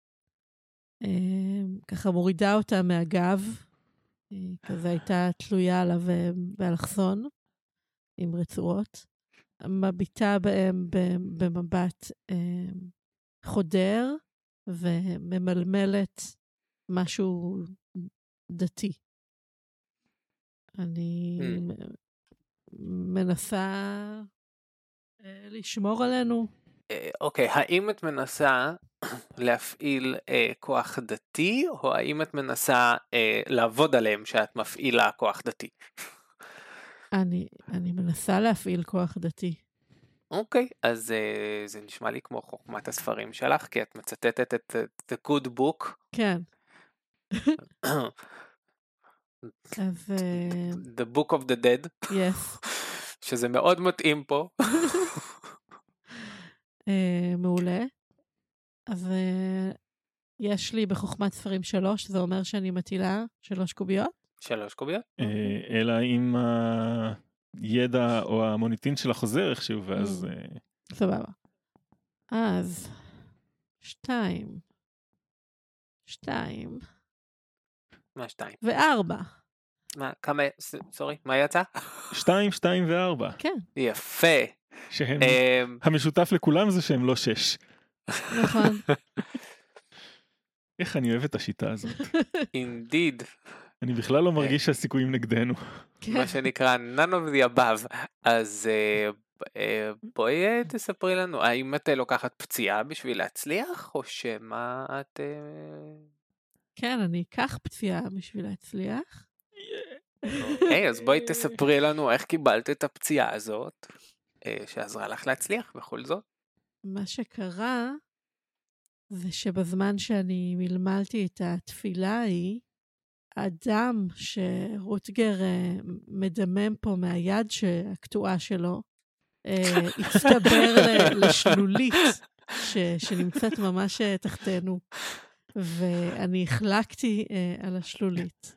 S2: ככה מורידה אותה מהגב, כזה הייתה תלויה עליו באלכסון, עם רצועות, מביטה בהם במבט חודר, וממלמלת משהו דתי. אני מנסה לשמור עלינו.
S3: אוקיי, האם את מנסה להפעיל כוח דתי, או האם את מנסה לעבוד עליהם שאת מפעילה כוח דתי?
S2: אני, אני מנסה להפעיל כוח דתי.
S3: אוקיי, אז זה נשמע לי כמו חוכמת הספרים שלך, כי את מצטטת את The Good Book.
S2: כן. אז...
S3: The Book of the Dead.
S2: Yes.
S3: שזה מאוד מתאים פה.
S2: מעולה. אז יש לי בחוכמת ספרים שלוש, זה אומר שאני מטילה שלוש קוביות.
S3: שלוש קוביות.
S1: אלא אם הידע או המוניטין של החוזר איכשהו, ואז...
S2: סבבה. אז שתיים. שתיים.
S3: מה שתיים?
S2: וארבע.
S3: מה, כמה, סורי, מה יצא?
S1: שתיים, שתיים וארבע.
S2: כן.
S3: יפה.
S1: שהם, המשותף לכולם זה שהם לא שש.
S2: נכון.
S1: איך אני אוהב את השיטה הזאת.
S3: Indeed.
S1: אני בכלל לא מרגיש שהסיכויים נגדנו.
S3: מה שנקרא none of the above. אז בואי תספרי לנו, האם את לוקחת פציעה בשביל להצליח, או שמה את...
S2: כן, אני אקח פציעה בשביל להצליח.
S3: אוקיי, אז בואי תספרי לנו איך קיבלת את הפציעה הזאת, שעזרה לך להצליח בכל זאת.
S2: מה שקרה, זה שבזמן שאני מלמלתי את התפילה ההיא, הדם שרוטגר מדמם פה מהיד הקטועה שלו, הצטבר לשלולית שנמצאת ממש תחתנו, ואני החלקתי על השלולית,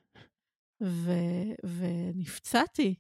S2: ונפצעתי.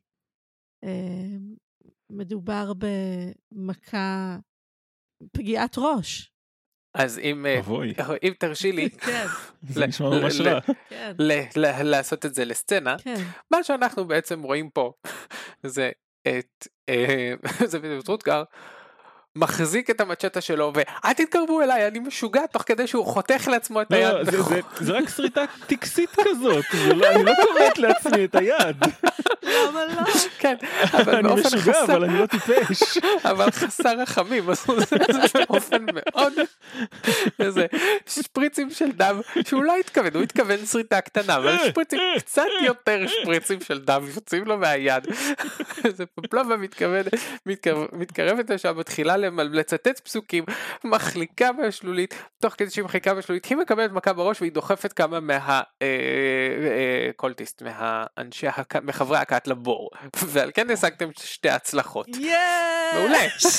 S2: מדובר במכה, פגיעת ראש.
S3: אז אם, אם תרשי לי,
S1: כן. זה נשמע ממש רע.
S3: לעשות את זה לסצנה, מה שאנחנו בעצם רואים פה, זה את, זה בדיוק רוטגר, מחזיק את המצ'טה שלו, ואל תתקרבו אליי, אני משוגע, תוך כדי שהוא חותך לעצמו את היד.
S1: לא, זה, זה, זה רק שריטה טקסית כזאת, לא, אני לא קוראת לעצמי את היד.
S2: למה לא?
S3: כן, אבל
S1: אני
S3: באופן
S1: משוגע,
S3: חסר,
S1: אבל אני לא טיפש.
S3: אבל חסר רחמים, אז זה באופן מאוד, איזה שפריצים של דם, שהוא לא התכוון, הוא התכוון שריטה קטנה, אבל שפריצים קצת יותר שפריצים של דם, יוצאים לו מהיד. זה פפלובה מתקרבת לשם, מתחילה לצטט פסוקים, מחליקה מהשלולית, תוך כדי שהיא מחליקה מהשלולית, היא מקבלת מכה בראש, והיא דוחפת כמה מהקולטיסט, מהאנשי, מחברי הכת לבור, ועל כן השגתם שתי הצלחות. מעולה.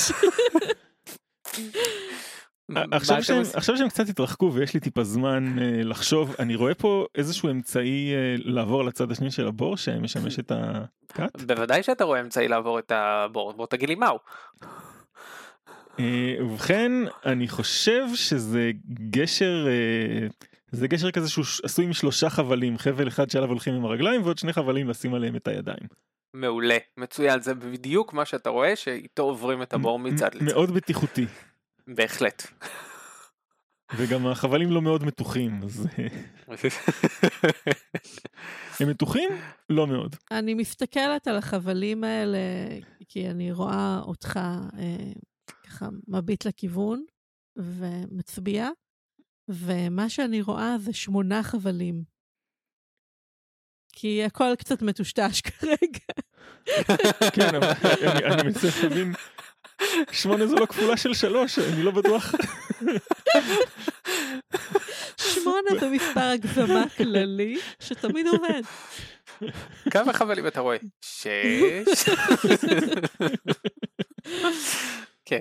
S1: עכשיו שהם קצת התרחקו ויש לי טיפה זמן לחשוב, אני רואה פה איזשהו אמצעי לעבור לצד השני של הבור שמשמש את הכת?
S3: בוודאי שאתה רואה אמצעי לעבור את הבור, בוא תגיד לי מהו.
S1: ובכן, אני חושב שזה גשר, זה גשר כזה שהוא עשוי משלושה חבלים, חבל אחד שעליו הולכים עם הרגליים ועוד שני חבלים לשים עליהם את הידיים.
S3: מעולה, מצוין, זה בדיוק מה שאתה רואה שאיתו עוברים את הבור מצד לצד.
S1: מאוד בטיחותי.
S3: בהחלט.
S1: וגם החבלים לא מאוד מתוחים, אז... הם מתוחים? לא מאוד.
S2: אני מסתכלת על החבלים האלה, כי אני רואה אותך אה, ככה מביט לכיוון ומצביע, ומה שאני רואה זה שמונה חבלים. כי הכל קצת מטושטש כרגע.
S1: כן, אבל אני, אני מצליח להבין, שמונה זו לא כפולה של שלוש, אני לא בטוח.
S2: שמונה זה מספר הגזמה כללי, שתמיד עובד.
S3: כמה חבלים אתה רואה? שש. כן.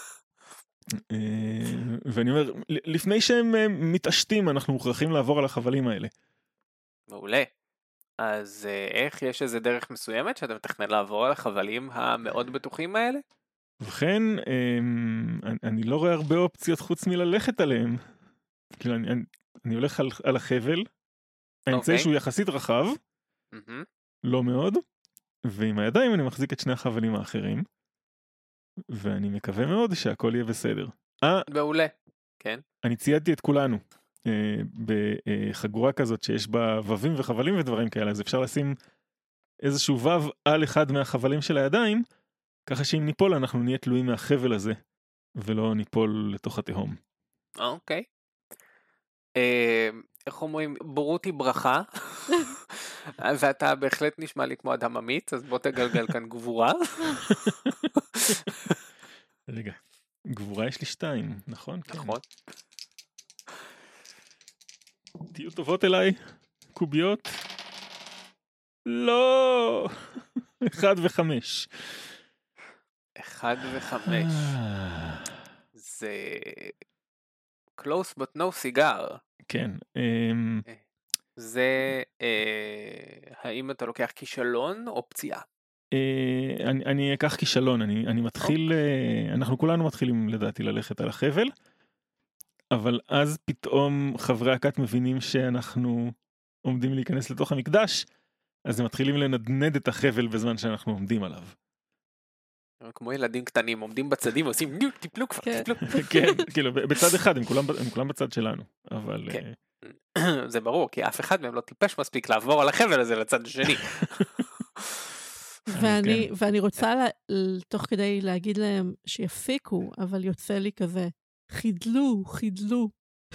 S1: ואני אומר, לפני שהם מתעשתים, אנחנו מוכרחים לעבור על החבלים האלה.
S3: מעולה. אז איך, יש איזה דרך מסוימת שאתה מתכנן לעבור על החבלים המאוד בטוחים האלה?
S1: ובכן, אני לא רואה הרבה אופציות חוץ מללכת עליהם. כאילו, אני, אני הולך על, על החבל, האמצעי okay. שהוא יחסית רחב, mm-hmm. לא מאוד, ועם הידיים אני מחזיק את שני החבלים האחרים, ואני מקווה מאוד שהכל יהיה בסדר.
S3: מעולה, כן.
S1: אני ציידתי את כולנו, אה, בחגורה כזאת שיש בה ובים וחבלים ודברים כאלה, אז אפשר לשים איזשהו וו על אחד מהחבלים של הידיים, ככה שאם ניפול אנחנו נהיה תלויים מהחבל הזה, ולא ניפול לתוך התהום.
S3: אוקיי. איך אומרים, בורות היא ברכה, ואתה בהחלט נשמע לי כמו אדם אמיץ, אז בוא תגלגל כאן גבורה.
S1: רגע, גבורה יש לי שתיים, נכון?
S3: נכון.
S1: תהיו טובות אליי, קוביות. לא! אחד וחמש.
S3: אחד וחמש. זה... close but no cigar.
S1: כן.
S3: זה, האם אתה לוקח כישלון או פציעה?
S1: אני, אני אקח כישלון, אני, אני מתחיל, אנחנו כולנו מתחילים לדעתי ללכת על החבל, אבל אז פתאום חברי הכת מבינים שאנחנו עומדים להיכנס לתוך המקדש, אז הם מתחילים לנדנד את החבל בזמן שאנחנו עומדים עליו.
S3: כמו ילדים קטנים, עומדים בצדים ועושים ניו, טיפלו כבר, טיפלו.
S1: כן, כאילו, בצד אחד, הם כולם, הם כולם בצד שלנו, אבל...
S3: זה ברור, כי אף אחד מהם לא טיפש מספיק לעבור על החבל הזה לצד השני.
S2: ואני, ואני רוצה תוך כדי להגיד להם שיפיקו, אבל יוצא לי כזה, חידלו, חידלו.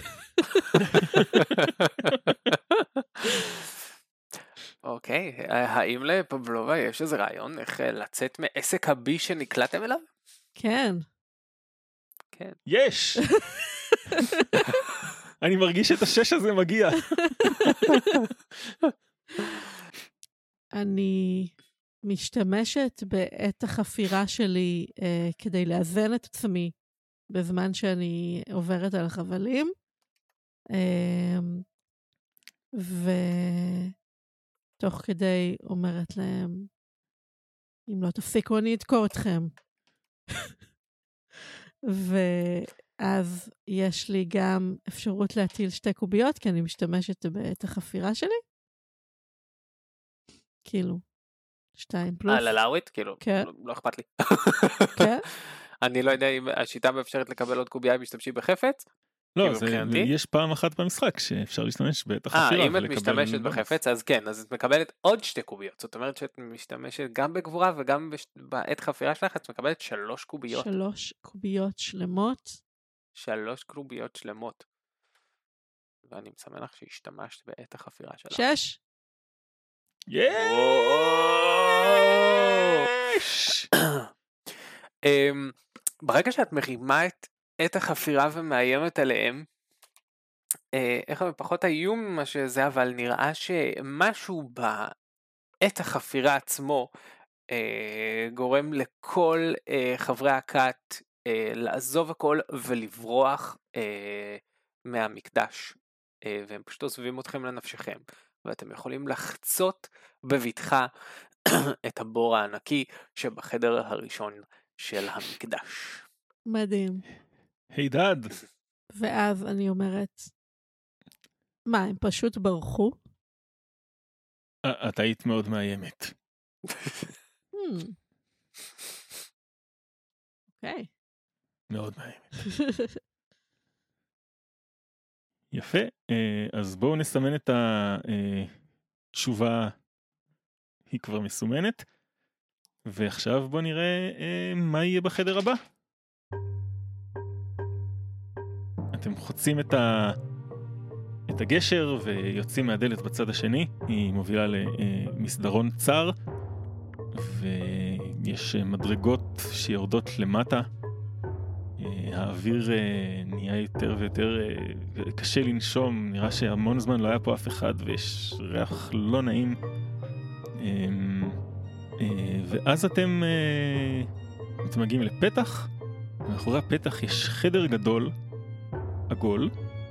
S3: אוקיי, האם לפבלובה יש איזה רעיון איך לצאת מעסק הבי שנקלטתם אליו?
S2: כן.
S3: כן.
S1: יש! אני מרגיש את השש הזה מגיע.
S2: אני משתמשת בעת החפירה שלי אה, כדי לאזן את עצמי בזמן שאני עוברת על החבלים. אה, ותוך כדי אומרת להם, אם לא תפסיקו אני אדקור אתכם. ואז יש לי גם אפשרות להטיל שתי קוביות, כי אני משתמשת בעת החפירה שלי. כאילו, שתיים פלוס.
S3: אה, ללאווית? כאילו,
S2: כן.
S3: לא, לא אכפת לי.
S2: כן?
S3: אני לא יודע אם השיטה מאפשרת לקבל עוד קובייה אם משתמשים בחפץ.
S1: לא,
S3: כאילו,
S1: זה,
S3: מבחינתי.
S1: יש פעם אחת במשחק שאפשר להשתמש בעת
S3: אה,
S1: החפירה
S3: אם את
S1: ולקבל
S3: משתמשת
S1: בונוס.
S3: בחפץ, אז כן, אז את מקבלת עוד שתי קוביות. זאת אומרת שאת משתמשת גם בגבורה וגם בש... בעת חפירה שלך, את מקבלת שלוש קוביות.
S2: שלוש קוביות שלמות.
S3: שלוש קוביות שלמות. ואני מסמן לך שהשתמשת בעת החפירה שלך.
S2: שש.
S1: יש!
S3: אמ, ברגע שאת מרימה את עת החפירה ומאיימת עליהם, אה, איך הם פחות איום ממה שזה, אבל נראה שמשהו בעת החפירה עצמו אה, גורם לכל אה, חברי הכת אה, לעזוב הכל ולברוח אה, מהמקדש, אה, והם פשוט עוזבים אתכם לנפשכם, ואתם יכולים לחצות בבטחה את הבור הענקי שבחדר הראשון של המקדש.
S2: מדהים.
S1: הידד.
S2: ואז אני אומרת, מה, הם פשוט ברחו?
S1: אה, את היית מאוד מאיימת.
S2: Hmm. אוקיי.
S1: מאוד מאיימת. יפה, אה, אז בואו נסמן את התשובה, היא כבר מסומנת, ועכשיו בואו נראה אה, מה יהיה בחדר הבא. אתם חוצים את, ה... את הגשר ויוצאים מהדלת בצד השני, היא מובילה למסדרון צר, ויש מדרגות שיורדות למטה, האוויר נהיה יותר ויותר קשה לנשום, נראה שהמון זמן לא היה פה אף אחד ויש ריח לא נעים, ואז אתם, אתם מגיעים לפתח, מאחורי הפתח יש חדר גדול, עגול,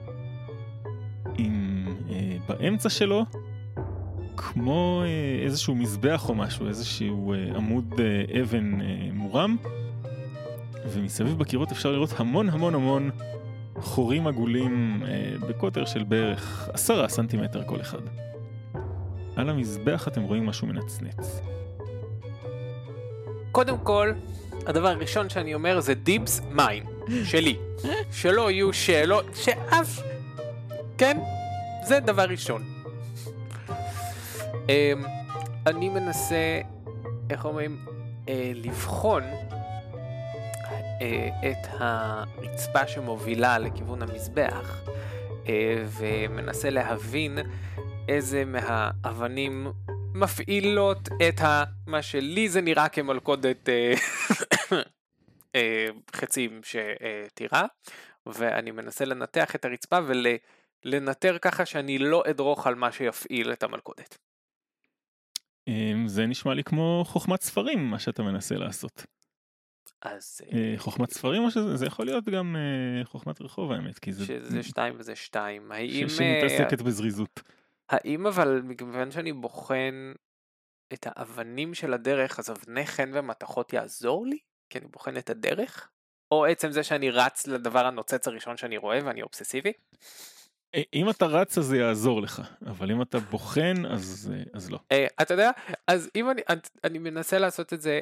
S1: עם באמצע שלו כמו איזשהו מזבח או משהו, איזשהו עמוד אבן מורם, ומסביב בקירות אפשר לראות המון המון המון חורים עגולים אה, בקוטר של בערך עשרה סנטימטר כל אחד. על המזבח אתם רואים משהו מנצנץ.
S3: קודם כל, הדבר הראשון שאני אומר זה דיבס מים, שלי. שלא יהיו שאלות, שאף, כן, זה דבר ראשון. אה, אני מנסה, איך אומרים, אה, לבחון את הרצפה שמובילה לכיוון המזבח, ומנסה להבין איזה מהאבנים מפעילות את ה... מה שלי זה נראה כמלכודת חצים שתירה, ואני מנסה לנתח את הרצפה ולנטר ככה שאני לא אדרוך על מה שיפעיל את המלכודת.
S1: זה נשמע לי כמו חוכמת ספרים, מה שאתה מנסה לעשות.
S3: אז...
S1: חוכמת ספרים או שזה? זה יכול להיות גם חוכמת רחוב האמת, כי זה...
S3: שזה שתיים וזה שתיים. האם...
S1: שמתעסקת בזריזות.
S3: האם אבל מכיוון שאני בוחן את האבנים של הדרך, אז אבני חן ומתכות יעזור לי? כי אני בוחן את הדרך? או עצם זה שאני רץ לדבר הנוצץ הראשון שאני רואה ואני אובססיבי?
S1: אם אתה רץ אז זה יעזור לך, אבל אם אתה בוחן אז, אז לא.
S3: אתה יודע, אז אם אני, אני מנסה לעשות את זה...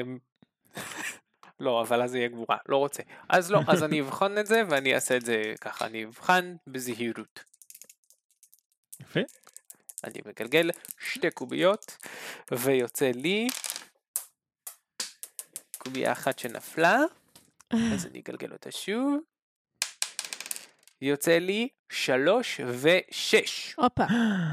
S3: לא, אבל אז זה יהיה גבורה, לא רוצה. אז לא, אז אני אבחן את זה ואני אעשה את זה ככה, אני אבחן בזהירות.
S1: יפה.
S3: אני מגלגל שתי קוביות, ויוצא לי קוביה אחת שנפלה, אז אני אגלגל אותה שוב. יוצא לי שלוש ושש.
S2: אופה.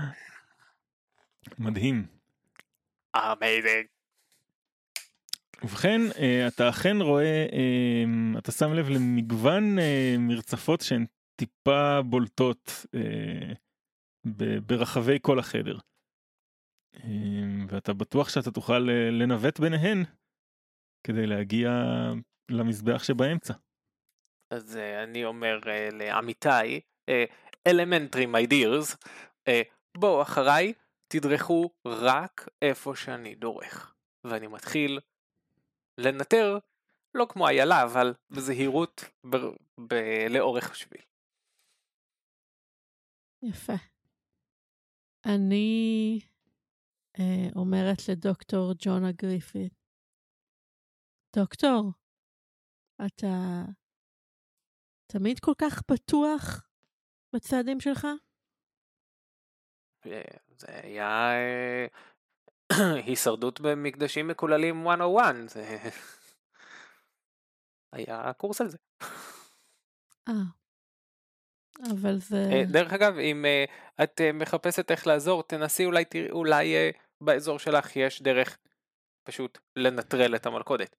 S1: מדהים.
S3: אמייזינג.
S1: ובכן, אתה אכן רואה, אתה שם לב למגוון מרצפות שהן טיפה בולטות אה, ב- ברחבי כל החדר. אה, ואתה בטוח שאתה תוכל אה, לנווט ביניהן כדי להגיע למזבח שבאמצע.
S3: אז uh, אני אומר uh, לעמיתי, uh, elementary my dears, uh, בואו אחריי, תדרכו רק איפה שאני דורך. ואני מתחיל לנטר, לא כמו איילה, אבל בזהירות ב- ב- לאורך השביל.
S2: יפה. אני אה, אומרת לדוקטור ג'ונה גריפית, דוקטור, אתה תמיד כל כך פתוח בצעדים שלך?
S3: אה, זה היה אה, הישרדות במקדשים מקוללים מאה ואחת, זה היה קורס על זה.
S2: אה, אבל זה...
S3: אה, דרך אגב, אם אה, את אה, מחפשת איך לעזור, תנסי אולי, תראי, אולי אה, באזור שלך יש דרך פשוט לנטרל את המלכודת.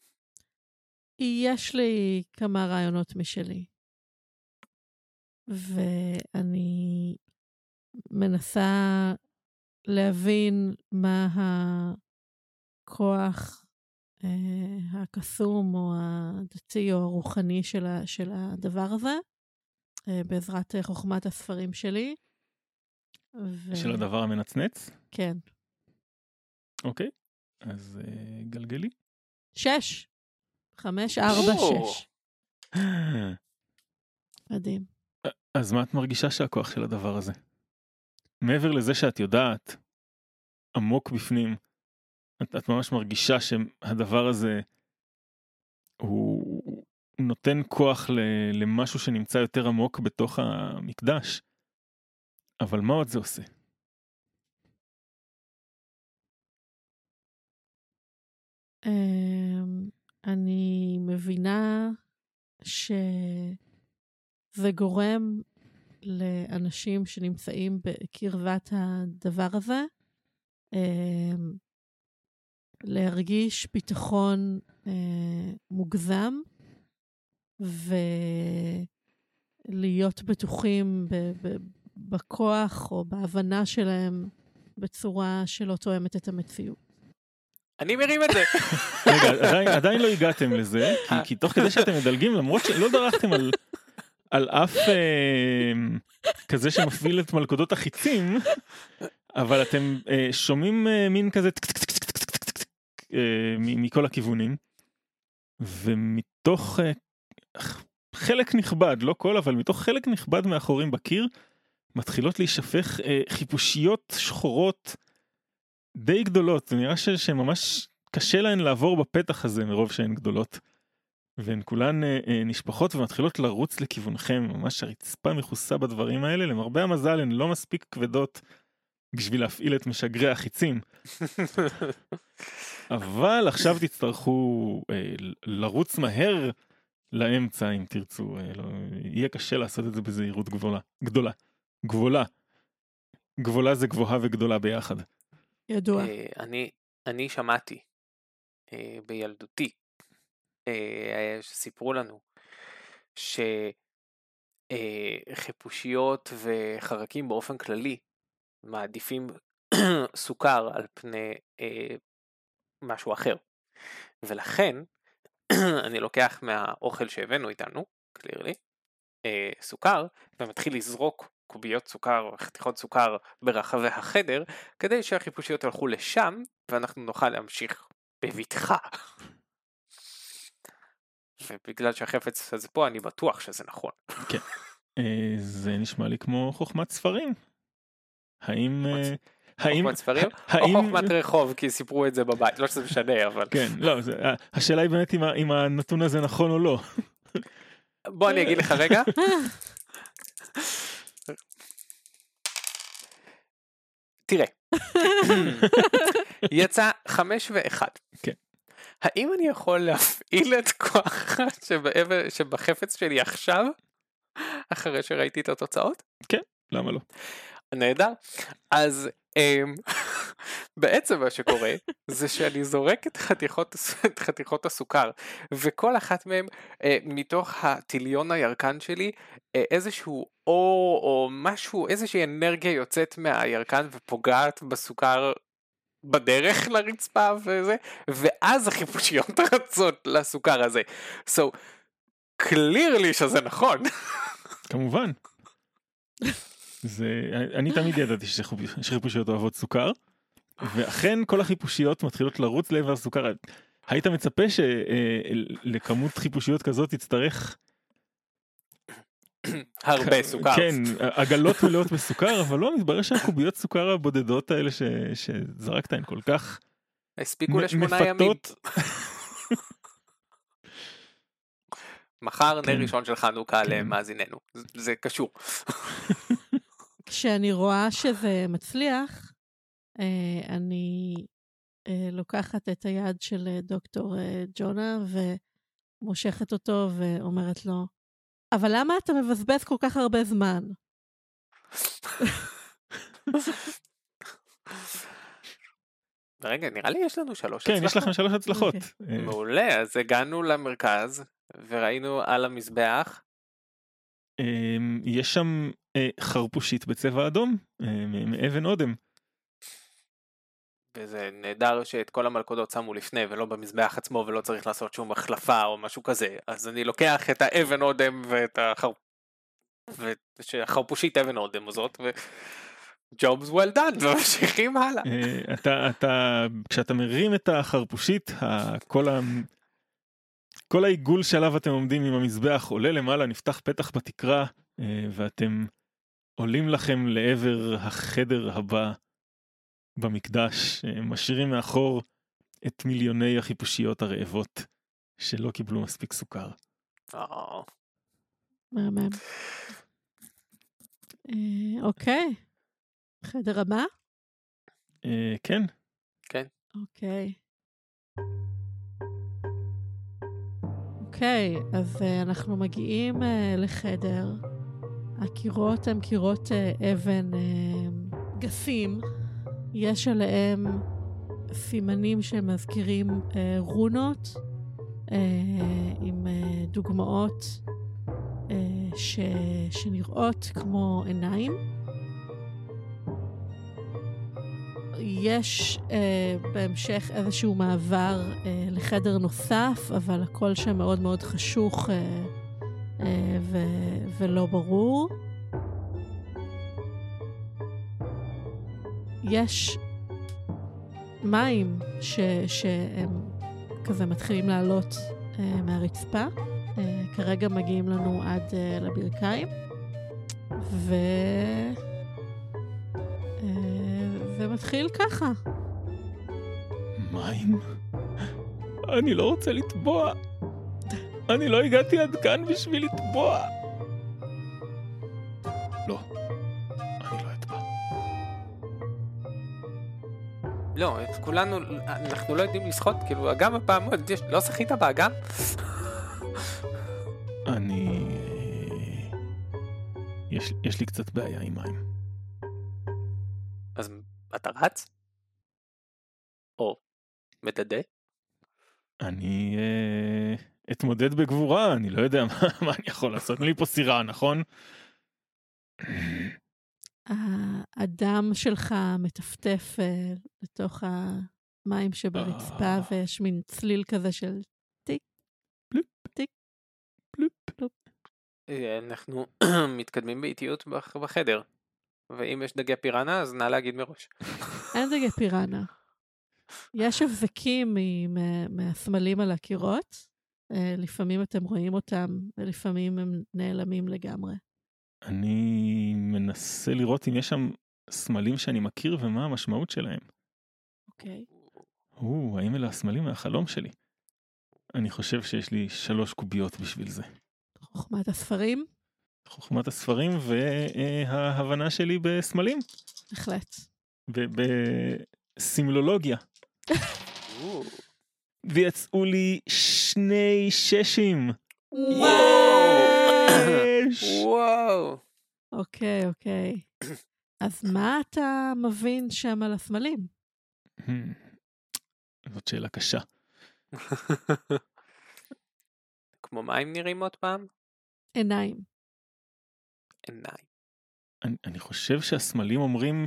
S2: יש לי כמה רעיונות משלי, ואני מנסה להבין מה הכוח אה, הקסום או הדתי או הרוחני של, ה, של הדבר הזה, אה, בעזרת אה, חוכמת הספרים שלי. ו...
S1: של הדבר המנצנץ?
S2: כן.
S1: אוקיי, אז אה, גלגלי.
S2: שש. חמש, ארבע,
S3: או.
S2: שש. מדהים.
S1: אז מה את מרגישה שהכוח של הדבר הזה? מעבר לזה שאת יודעת, עמוק בפנים, את, את ממש מרגישה שהדבר הזה הוא נותן כוח ל, למשהו שנמצא יותר עמוק בתוך המקדש. אבל מה עוד זה עושה?
S2: אמ, אני מבינה שזה גורם לאנשים שנמצאים בקרבת הדבר הזה, אמ, להרגיש ביטחון אה, מוגזם, ולהיות בטוחים ב- ב- בכוח או בהבנה שלהם בצורה שלא תואמת את המציאות.
S3: אני מרים את זה.
S1: רגע, עדיין, עדיין לא הגעתם לזה, כי, כי תוך כדי שאתם מדלגים, למרות שלא דרכתם על, על אף אה, כזה שמפעיל את מלכודות החיצים, אבל אתם אה, שומעים אה, מין כזה טק, טק, טק, טק, טק, טק, טק, אה, מכל הכיוונים, ומתוך אה, חלק נכבד, לא כל, אבל מתוך חלק נכבד מאחורים בקיר, מתחילות להישפך אה, חיפושיות שחורות די גדולות. זה נראה ש, שממש קשה להן לעבור בפתח הזה מרוב שהן גדולות. והן כולן אה, אה, נשפחות ומתחילות לרוץ לכיוונכם. ממש הרצפה מכוסה בדברים האלה. למרבה המזל הן לא מספיק כבדות בשביל להפעיל את משגרי החיצים. אבל עכשיו תצטרכו אה, לרוץ מהר לאמצע אם תרצו. אה, לא, יהיה קשה לעשות את זה בזהירות גבולה. גדולה. גבולה. גבולה זה גבוהה וגדולה ביחד.
S2: ידוע.
S3: אה, אני, אני שמעתי אה, בילדותי, אה, שסיפרו לנו, שחיפושיות וחרקים באופן כללי מעדיפים סוכר על פני אה, משהו אחר. ולכן אני לוקח מהאוכל שהבאנו איתנו, קלירלי, אה, סוכר, ומתחיל לזרוק קוביות סוכר או חתיכות סוכר ברחבי החדר, כדי שהחיפושיות הלכו לשם, ואנחנו נוכל להמשיך בבטחה. ובגלל שהחפץ הזה פה, אני בטוח שזה נכון.
S1: כן. אה, זה נשמע לי כמו חוכמת ספרים. האם... אה, האם...
S3: חוכמת ספרים?
S1: האם...
S3: או חוכמת רחוב, כי סיפרו את זה בבית. לא שזה משנה, אבל...
S1: כן, לא, זה, השאלה היא באמת אם, אם הנתון הזה נכון או לא.
S3: בוא אני אגיד לך רגע. תראה. יצא חמש ואחד.
S1: כן.
S3: האם אני יכול להפעיל את כוח שבעבר, שבחפץ שלי עכשיו, אחרי שראיתי את התוצאות?
S1: כן, למה לא?
S3: נהדר. אז אמ, בעצם מה שקורה זה שאני זורק את חתיכות, את חתיכות הסוכר, וכל אחת מהן אה, מתוך הטיליון הירקן שלי אה, איזשהו אור או משהו, איזושהי אנרגיה יוצאת מהירקן ופוגעת בסוכר בדרך לרצפה וזה, ואז החיפושיות רצות לסוכר הזה. So, clearly שזה נכון.
S1: כמובן. זה, אני תמיד ידעתי שחיפושיות אוהבות סוכר, ואכן כל החיפושיות מתחילות לרוץ לעבר הסוכר. היית מצפה שלכמות חיפושיות כזאת תצטרך
S3: הרבה סוכר.
S1: כן, עגלות מלאות בסוכר, אבל לא, מתברר שהקוביות סוכר הבודדות האלה ש... שזרקת הן כל כך
S3: הספיקו לשמונה ימים. מחר נר ראשון של חנוכה למאזיננו, זה קשור.
S2: כשאני רואה שזה מצליח, אני לוקחת את היד של דוקטור ג'ונה ומושכת אותו ואומרת לו, אבל למה אתה מבזבז כל כך הרבה זמן?
S3: רגע, נראה לי יש לנו שלוש
S1: כן,
S3: הצלחות.
S1: יש לכם שלוש הצלחות.
S3: מעולה, אז הגענו למרכז, וראינו על המזבח.
S1: יש שם חרפושית בצבע אדום, מאבן אודם.
S3: וזה נהדר שאת כל המלכודות שמו לפני, ולא במזבח עצמו, ולא צריך לעשות שום החלפה או משהו כזה. אז אני לוקח את האבן אודם ואת החר... והחרפושית אבן אודם הזאת, ו... jobs well done, וממשיכים הלאה.
S1: אתה, אתה, כשאתה מרים את החרפושית, כל ה... כל העיגול שעליו אתם עומדים עם המזבח עולה למעלה, נפתח פתח בתקרה, ואתם עולים לכם לעבר החדר הבא במקדש, משאירים מאחור את מיליוני החיפושיות הרעבות שלא קיבלו מספיק סוכר.
S2: מהמם. אוקיי. חדר הבא?
S1: כן.
S3: כן.
S2: אוקיי. אוקיי, אז אנחנו מגיעים לחדר. הקירות הם קירות אבן גסים. יש עליהם סימנים שמזכירים רונות עם דוגמאות ש... שנראות כמו עיניים. יש אה, בהמשך איזשהו מעבר אה, לחדר נוסף, אבל הכל שם מאוד מאוד חשוך אה, אה, ו- ולא ברור. יש מים ש- שהם כזה מתחילים לעלות אה, מהרצפה. אה, כרגע מגיעים לנו עד אה, לברכיים. ו... זה מתחיל ככה.
S1: מים? אני לא רוצה לטבוע. אני לא הגעתי עד כאן בשביל לטבוע. לא. אני לא אטבע.
S3: לא, את כולנו, אנחנו לא יודעים לשחות, כאילו, אגם הפעם, לא שחית באגם?
S1: אני... יש, יש לי קצת בעיה עם מים.
S3: אז אתה רץ? או מדדה?
S1: אני אה, אתמודד בגבורה, אני לא יודע מה, מה אני יכול לעשות. אין לי פה סירה, נכון?
S2: הדם שלך מטפטף אה, לתוך המים שברצפה, ויש מין צליל כזה של טיק,
S1: פלופ,
S2: טיק,
S1: פלופ,
S2: פלופ.
S3: אנחנו מתקדמים באיטיות בחדר. ואם יש דגי פירנה, אז נא להגיד מראש.
S2: אין דגי פירנה. יש הבזקים מהסמלים על הקירות. לפעמים אתם רואים אותם, ולפעמים הם נעלמים לגמרי.
S1: אני מנסה לראות אם יש שם סמלים שאני מכיר, ומה המשמעות שלהם.
S2: אוקיי.
S1: או, האם אלה הסמלים מהחלום שלי? אני חושב שיש לי שלוש קוביות בשביל זה.
S2: חוכמת הספרים?
S1: חוכמת הספרים וההבנה שלי בסמלים.
S2: בהחלט.
S1: בסימולוגיה. ויצאו לי שני ששים.
S3: וואו.
S2: אוקיי, אוקיי. אז מה אתה מבין שם על הסמלים?
S1: זאת שאלה קשה.
S3: כמו מה הם נראים עוד פעם?
S2: עיניים.
S3: עיניים.
S1: אני, אני חושב שהסמלים אומרים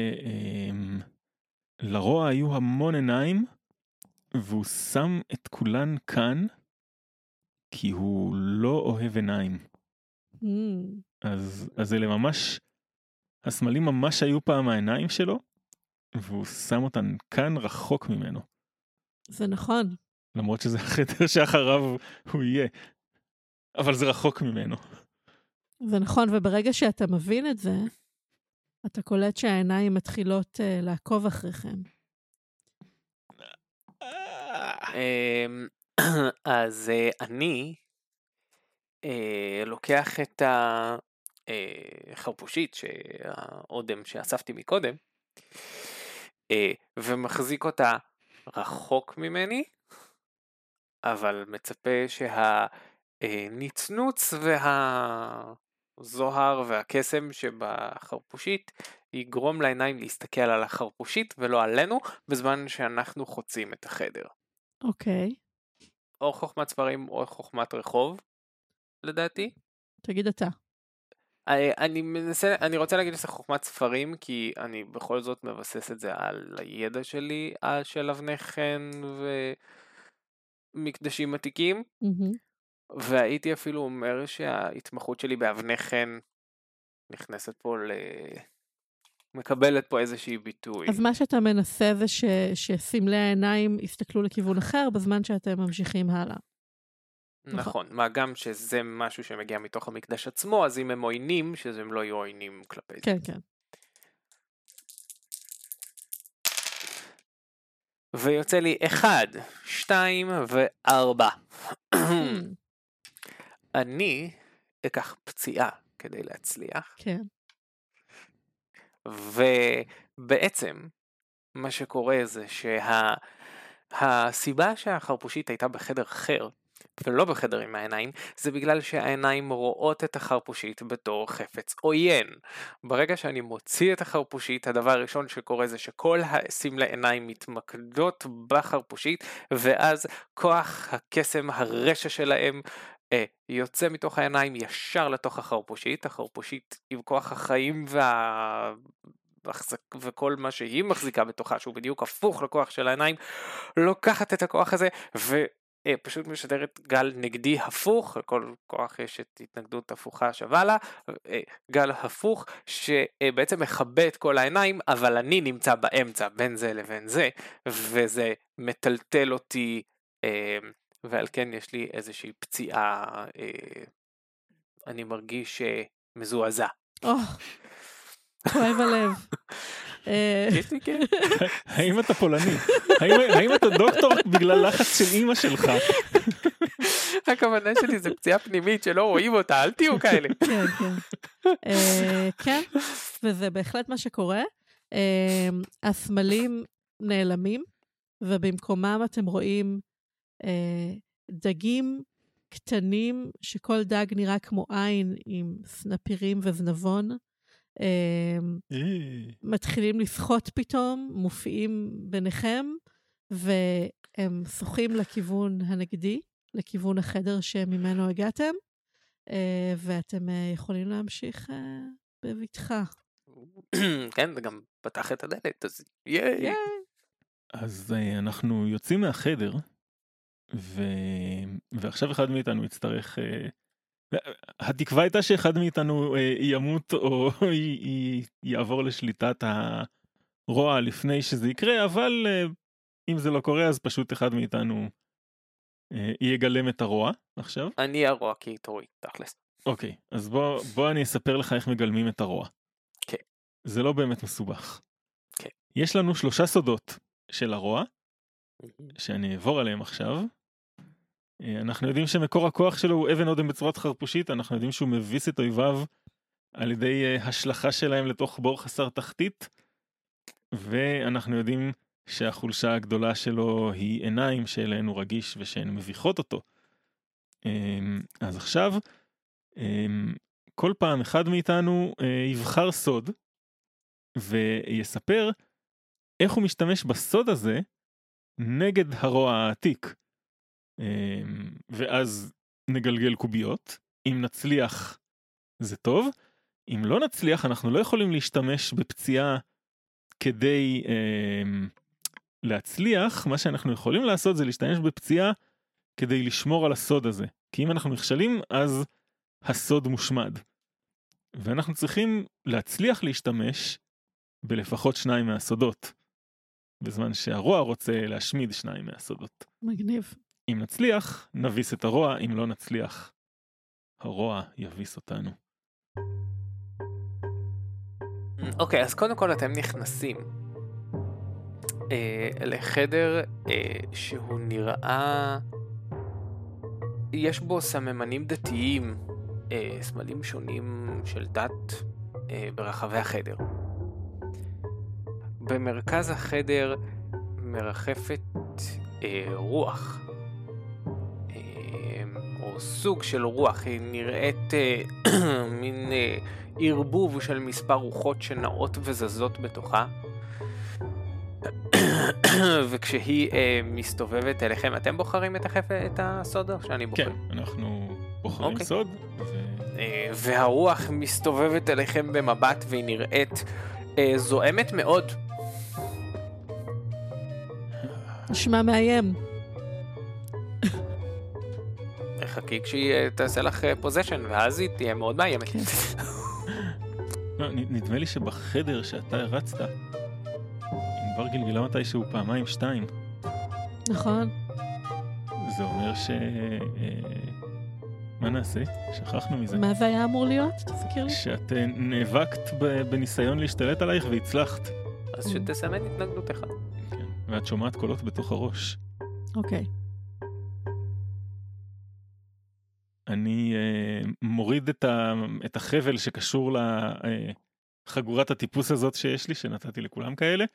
S1: שלרוע היו המון עיניים, והוא שם את כולן כאן, כי הוא לא אוהב עיניים.
S2: Mm.
S1: אז, אז אלה ממש, הסמלים ממש היו פעם העיניים שלו, והוא שם אותן כאן רחוק ממנו.
S2: זה נכון.
S1: למרות שזה החדר שאחריו הוא יהיה. אבל זה רחוק ממנו.
S2: זה נכון, וברגע שאתה מבין את זה, אתה קולט שהעיניים מתחילות uh, לעקוב אחריכם.
S3: אמ, אז אה, אני אה, לוקח את החרפושית, האודם שאספתי מקודם, אה, ומחזיק אותה רחוק ממני, אבל מצפה שהניצנוץ והזוהר והקסם שבחרפושית יגרום לעיניים להסתכל על החרפושית ולא עלינו, בזמן שאנחנו חוצים את החדר.
S2: אוקיי.
S3: או חוכמת ספרים או חוכמת רחוב, לדעתי.
S2: תגיד אתה.
S3: אני מנסה, אני רוצה להגיד שזה חוכמת ספרים, כי אני בכל זאת מבסס את זה על הידע שלי, של אבני חן ומקדשים עתיקים,
S2: Mm-hmm.
S3: והייתי אפילו אומר שההתמחות שלי באבני חן נכנסת פה ל... מקבלת פה איזושהי ביטוי.
S2: אז מה שאתה מנסה זה ש... שסמלי העיניים יסתכלו לכיוון אחר, בזמן שאתם ממשיכים הלאה.
S3: נכון, מה גם שזה משהו שמגיע מתוך המקדש עצמו, אז אם הם עוינים, שזה הם לא יהיו עוינים כלפי זה.
S2: כן, כן.
S3: ויוצא לי אחד, שתיים וארבע. אני אקח פציעה כדי להצליח.
S2: כן.
S3: ובעצם מה שקורה זה שהסיבה שהחרפושית הייתה בחדר אחר, ולא בחדר עם העיניים, זה בגלל שהעיניים רואות את החרפושית בתור חפץ עוין. ברגע שאני מוציא את החרפושית, הדבר הראשון שקורה זה שכל סמלי עיניים מתמקדות בחרפושית, ואז כוח הקסם הרשע שלהם אה, יוצא מתוך העיניים ישר לתוך החרפושית. החרפושית עם כוח החיים וה... וכל מה שהיא מחזיקה בתוכה, שהוא בדיוק הפוך לכוח של העיניים, לוקחת את הכוח הזה ו... פשוט משדרת גל נגדי הפוך, לכל כוח יש את התנגדות הפוכה שווה לה, גל הפוך שבעצם מכבה את כל העיניים, אבל אני נמצא באמצע בין זה לבין זה, וזה מטלטל אותי, ועל כן יש לי איזושהי פציעה, אני מרגיש מזועזע.
S2: כואב הלב.
S1: האם אתה פולני? האם אתה דוקטור בגלל לחץ של אמא שלך?
S3: הכוונה שלי זה פציעה פנימית שלא רואים אותה, אל תהיו כאלה.
S2: כן, כן. כן, וזה בהחלט מה שקורה. הסמלים נעלמים, ובמקומם אתם רואים דגים קטנים, שכל דג נראה כמו עין עם סנפירים וזנבון, מתחילים לשחות פתאום, מופיעים ביניכם, והם שוחים לכיוון הנגדי, לכיוון החדר שממנו הגעתם, ואתם יכולים להמשיך בבטחה.
S3: כן, זה גם פתח את הדלת, אז ייי.
S1: אז אנחנו יוצאים מהחדר, ועכשיו אחד מאיתנו יצטרך... התקווה הייתה שאחד מאיתנו ימות או יעבור לשליטת הרוע לפני שזה יקרה, אבל אם זה לא קורה אז פשוט אחד מאיתנו יגלם את הרוע עכשיו.
S3: אני הרוע כי תורי, תכלס.
S1: אוקיי, אז בוא, בוא אני אספר לך איך מגלמים את הרוע.
S3: כן.
S1: זה לא באמת מסובך.
S3: כן.
S1: יש לנו שלושה סודות של הרוע, שאני אעבור עליהם עכשיו. אנחנו יודעים שמקור הכוח שלו הוא אבן אודם בצורת חרפושית, אנחנו יודעים שהוא מביס את אויביו על ידי השלכה שלהם לתוך בור חסר תחתית, ואנחנו יודעים שהחולשה הגדולה שלו היא עיניים שאליהן הוא רגיש ושהן מביכות אותו. אז עכשיו, כל פעם אחד מאיתנו יבחר סוד ויספר איך הוא משתמש בסוד הזה נגד הרוע העתיק. ואז נגלגל קוביות, אם נצליח זה טוב, אם לא נצליח אנחנו לא יכולים להשתמש בפציעה כדי אה, להצליח, מה שאנחנו יכולים לעשות זה להשתמש בפציעה כדי לשמור על הסוד הזה, כי אם אנחנו נכשלים אז הסוד מושמד, ואנחנו צריכים להצליח להשתמש בלפחות שניים מהסודות, בזמן שהרוע רוצה להשמיד שניים מהסודות.
S2: מגניב.
S1: אם נצליח, נביס את הרוע, אם לא נצליח, הרוע יביס אותנו.
S3: אוקיי, אז קודם כל אתם נכנסים אה, לחדר אה, שהוא נראה, יש בו סממנים דתיים, אה, סמלים שונים של דת אה, ברחבי החדר. במרכז החדר מרחפת אה, רוח, אה, או סוג של רוח, היא נראית אה, מין אה, ערבוב של מספר רוחות שנעות וזזות בתוכה. וכשהיא אה, מסתובבת אליכם, אתם בוחרים את, החפ... את הסוד או שאני בוחר?
S1: כן, אנחנו בוחרים
S3: okay.
S1: סוד. ו...
S3: אה, והרוח מסתובבת אליכם במבט והיא נראית אה, זועמת מאוד.
S2: נשמע מאיים.
S3: חכי כשהיא תעשה לך פוזיישן ואז היא תהיה מאוד מאיימת.
S2: כן.
S1: לא, נדמה לי שבחדר שאתה הרצת, ענבר גלגלה מתישהו פעמיים שתיים.
S2: נכון.
S1: זה אומר ש... מה נעשה? שכחנו מזה.
S2: מה זה היה אמור להיות? תזכיר לי.
S1: שאת נאבקת בניסיון להשתלט עלייך והצלחת.
S3: אז שתסמן התנגדות אחד.
S1: כן, ואת שומעת קולות בתוך הראש.
S2: אוקיי.
S1: אני uh, מוריד את, ה, את החבל שקשור לחגורת הטיפוס הזאת שיש לי, שנתתי לכולם כאלה,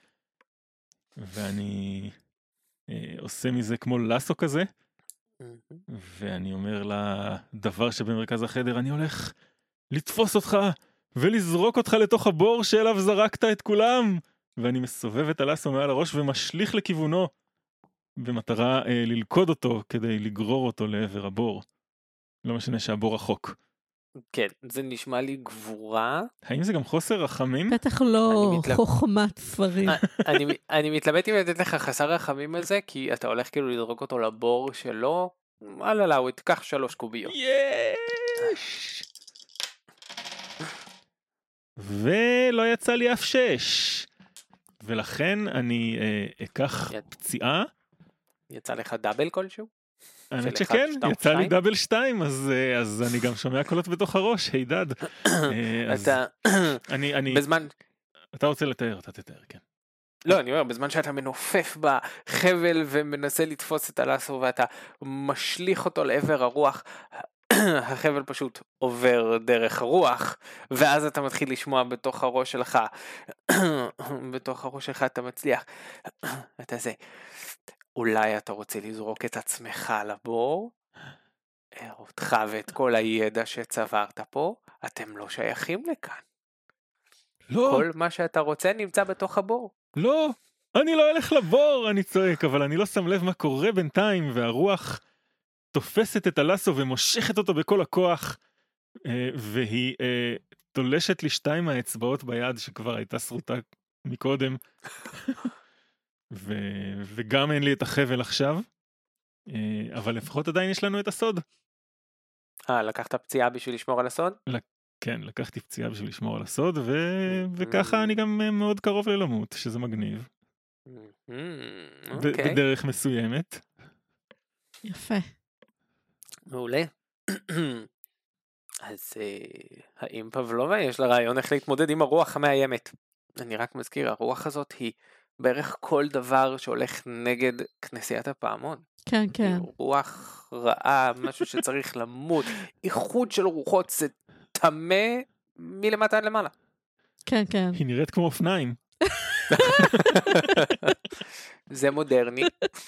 S1: ואני uh, עושה מזה כמו לסו כזה, ואני אומר לדבר שבמרכז החדר, אני הולך לתפוס אותך ולזרוק אותך לתוך הבור שאליו זרקת את כולם, ואני מסובב את הלסו מעל הראש ומשליך לכיוונו, במטרה uh, ללכוד אותו כדי לגרור אותו לעבר הבור. לא משנה שהבור רחוק.
S3: כן, זה נשמע לי גבורה.
S1: האם זה גם חוסר רחמים?
S2: בטח לא
S3: מתלב...
S2: חוכמת ספרים.
S3: אני, אני מתלבט אם לתת לך חסר רחמים על זה, כי אתה הולך כאילו לזרוק אותו לבור שלו, וואלה לא, הוא תיקח שלוש קוביות.
S1: יש! ולא יצא לי אף שש. ולכן אני אה, אקח
S3: ית...
S1: פציעה.
S3: יצא לך דאבל כלשהו?
S1: האמת שכן, יצא לי דאבל שתיים, אז, אז אני גם שומע קולות בתוך הראש, הידד.
S3: אתה...
S1: אני, אני...
S3: בזמן...
S1: אתה רוצה לתאר, אתה תתאר, כן.
S3: לא, אני אומר, בזמן שאתה מנופף בחבל ומנסה לתפוס את הלסו ואתה משליך אותו לעבר הרוח, החבל פשוט עובר דרך הרוח, ואז אתה מתחיל לשמוע בתוך הראש שלך, בתוך הראש שלך אתה מצליח, אתה זה... אולי אתה רוצה לזרוק את עצמך לבור, אותך ואת כל הידע שצברת פה, אתם לא שייכים לכאן.
S1: לא.
S3: כל מה שאתה רוצה נמצא בתוך הבור.
S1: לא, אני לא אלך לבור, אני צועק, אבל אני לא שם לב מה קורה בינתיים, והרוח תופסת את הלסו ומושכת אותו בכל הכוח, והיא תולשת לי שתיים מהאצבעות ביד שכבר הייתה שרוטה מקודם. ו... וגם אין לי את החבל עכשיו, אבל לפחות עדיין יש לנו את הסוד.
S3: אה, לקחת פציעה בשביל לשמור על הסוד?
S1: כן, לקחתי פציעה בשביל לשמור על הסוד, ו... וככה אני גם מאוד קרוב ללמות, שזה מגניב.
S3: אוקיי.
S1: בדרך מסוימת.
S2: יפה.
S3: מעולה. אז האם פבלובה יש לה רעיון איך להתמודד עם הרוח המאיימת? אני רק מזכיר, הרוח הזאת היא בערך כל דבר שהולך נגד כנסיית הפעמון.
S2: כן, כן.
S3: רוח רעה, משהו שצריך למות. איחוד של רוחות זה תמה מלמטה עד למעלה.
S2: כן, כן.
S1: היא נראית כמו אופניים.
S3: זה מודרני.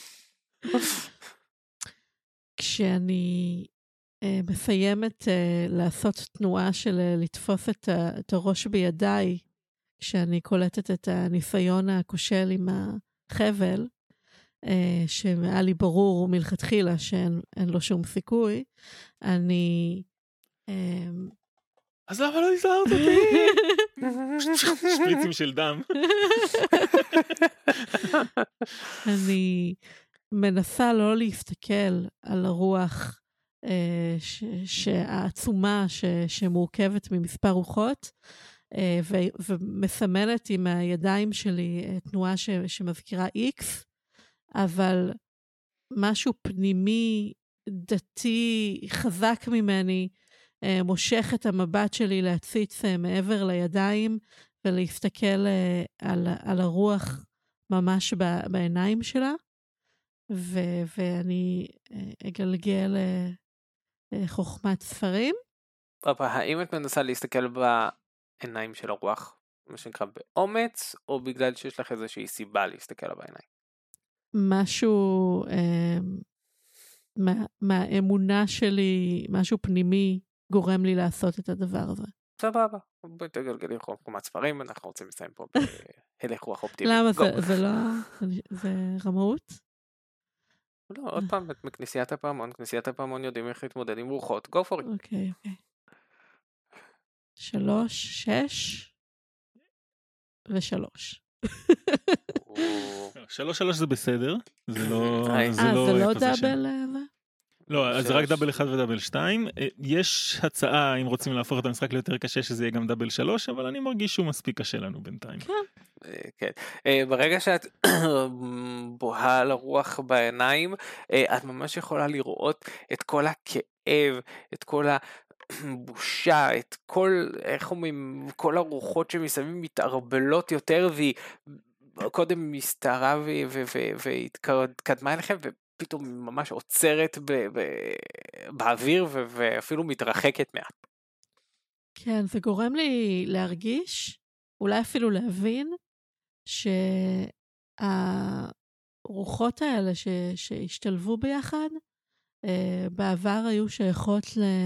S2: כשאני אה, מסיימת אה, לעשות תנועה של אה, לתפוס את, ה, את הראש בידיי, כשאני קולטת את הניסיון הכושל עם החבל, אה, שהיה לי ברור מלכתחילה שאין אין לו שום סיכוי, אני... אה,
S1: אז למה לא הזהרת אותי? שפריצים של דם.
S2: אני מנסה לא להסתכל על הרוח אה, ש, שהעצומה ש, שמורכבת ממספר רוחות, אה, ו, ומסמלת עם הידיים שלי אה, תנועה ש, שמזכירה X, אבל משהו פנימי, דתי, חזק ממני, אה, מושך את המבט שלי להציץ אה, מעבר לידיים, ולהסתכל אה, על, על הרוח ממש ב, בעיניים שלה, ו, ואני אה, אגלגל אה, אה, חוכמת ספרים.
S3: אבל האם את מנסה להסתכל בעיניים של הרוח, מה שנקרא באומץ, או בגלל שיש לך איזושהי סיבה להסתכל בעיניים?
S2: משהו אה, מה, מהאמונה שלי, משהו פנימי, גורם לי לעשות את הדבר הזה.
S3: סבבה, בואי תגלגלי חוכמת ספרים, אנחנו רוצים לסיים פה בהלך רוח אופטימי.
S2: למה זה, זה לא, זה רמאות?
S3: לא, עוד פעם, את מכנסיית הפעמון, כנסיית הפעמון יודעים איך להתמודד עם רוחות, go for it.
S2: אוקיי, אוקיי. שלוש, שש, ושלוש.
S1: שלוש שלוש זה בסדר, זה לא...
S2: אה, זה לא דאבל?
S1: לא, אז זה רק דאבל אחד ודאבל שתיים. יש הצעה, אם רוצים להפוך את המשחק ליותר קשה, שזה יהיה גם דאבל שלוש, אבל אני מרגיש שהוא מספיק קשה לנו בינתיים.
S3: כן. ברגע שאת בוהה על הרוח בעיניים, את ממש יכולה לראות את כל הכאב, את כל הבושה, את כל, איך אומרים, כל הרוחות שמסביב מתערבלות יותר, והיא קודם מסתערה והתקדמה אליכם, ופתאום ממש עוצרת באוויר, ואפילו מתרחקת מעט.
S2: כן, זה גורם לי להרגיש, אולי אפילו להבין, שהרוחות האלה ש, שהשתלבו ביחד, אה, בעבר היו שייכות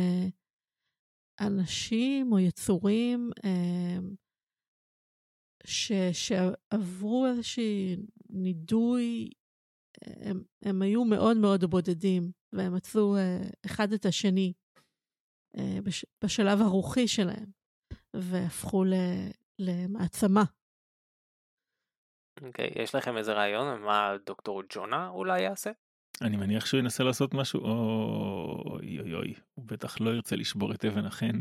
S2: לאנשים או יצורים אה, ש, שעברו איזושהי נידוי, הם, הם היו מאוד מאוד בודדים, והם מצאו אה, אחד את השני אה, בש, בשלב הרוחי שלהם, והפכו ל, למעצמה.
S3: אוקיי, okay, יש לכם איזה רעיון מה דוקטור ג'ונה אולי יעשה?
S1: אני מניח שהוא ינסה לעשות משהו, אוי אוי אוי, הוא בטח לא ירצה לשבור את אבן החן.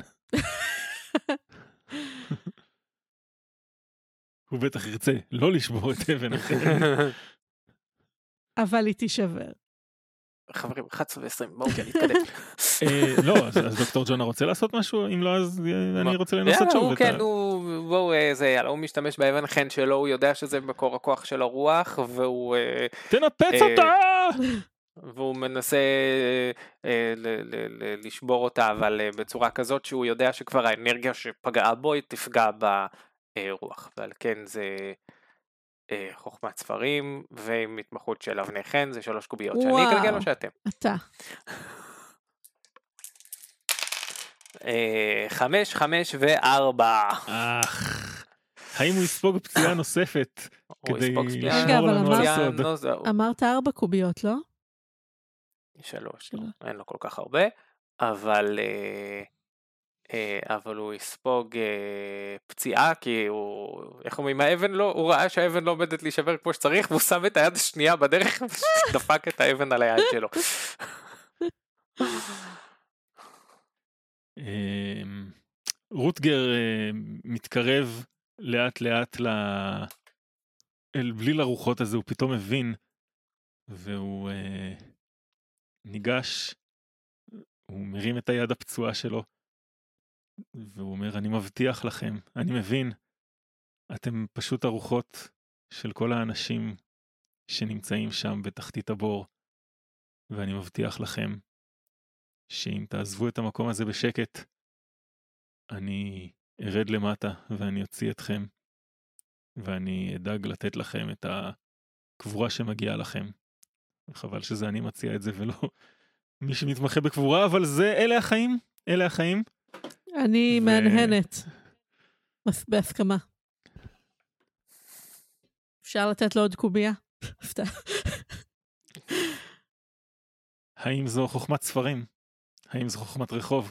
S1: הוא בטח ירצה לא לשבור את אבן החן.
S2: אבל היא תישבר.
S3: חברים, אחת עשרה ועשרים, בואו כן, נתקדם.
S1: לא, אז דוקטור ג'ונה רוצה לעשות משהו? אם לא, אז אני רוצה לנסות שוב.
S3: הוא כן, בואו, זה יאללה, הוא משתמש באבן חן שלו, הוא יודע שזה מקור הכוח של הרוח, והוא...
S1: תנפץ אותה!
S3: והוא מנסה לשבור אותה, אבל בצורה כזאת שהוא יודע שכבר האנרגיה שפגעה בו, היא תפגע ברוח, ועל כן זה... חוכמת ספרים ועם התמחות של אבני חן, זה שלוש קוביות שאני אגלגל או שאתם?
S2: אתה.
S3: חמש, חמש וארבע.
S1: אך, האם הוא יספוג פציעה נוספת כדי לשמור לנו על הסוד?
S2: אמרת ארבע קוביות, לא?
S3: שלוש, אין לו כל כך הרבה, אבל... אבל הוא יספוג פציעה, כי הוא, איך אומרים, האבן לא, הוא ראה שהאבן לא עומדת להישבר כמו שצריך, והוא שם את היד השנייה בדרך, ודפק את האבן על היד שלו.
S1: רוטגר מתקרב לאט לאט אל בליל הרוחות הזה, הוא פתאום מבין, והוא ניגש, הוא מרים את היד הפצועה שלו, והוא אומר, אני מבטיח לכם, אני מבין, אתם פשוט הרוחות של כל האנשים שנמצאים שם בתחתית הבור, ואני מבטיח לכם שאם תעזבו את המקום הזה בשקט, אני ארד למטה ואני אוציא אתכם, ואני אדאג לתת לכם את הקבורה שמגיעה לכם. חבל שזה אני מציע את זה ולא מי שמתמחה בקבורה, אבל זה, אלה החיים, אלה החיים.
S2: אני מהנהנת, בהסכמה. אפשר לתת לו עוד קובייה? הפתעה.
S1: האם זו חוכמת ספרים? האם זו חוכמת רחוב?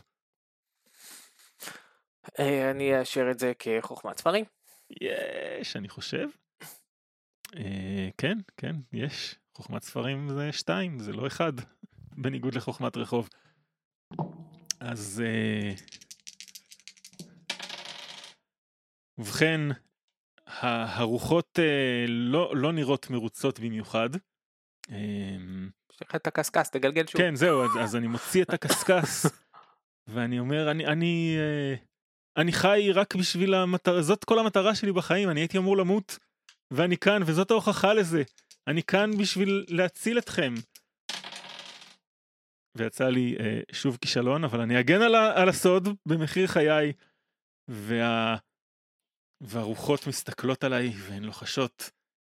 S3: אה, אני אאשר את זה כחוכמת ספרים.
S1: יש, אני חושב. אה, כן, כן, יש. חוכמת ספרים זה שתיים, זה לא אחד, בניגוד לחוכמת רחוב. אז... אה, ובכן, הרוחות אה, לא, לא נראות מרוצות במיוחד. אה,
S3: יש לך את הקסקס, תגלגל שוב.
S1: כן, זהו, אז, אז אני מוציא את הקסקס, ואני אומר, אני, אני, אה, אני חי רק בשביל המטרה, זאת כל המטרה שלי בחיים, אני הייתי אמור למות, ואני כאן, וזאת ההוכחה לזה. אני כאן בשביל להציל אתכם. ויצא לי אה, שוב כישלון, אבל אני אגן על, ה, על הסוד במחיר חיי, וה... והרוחות מסתכלות עליי והן לוחשות.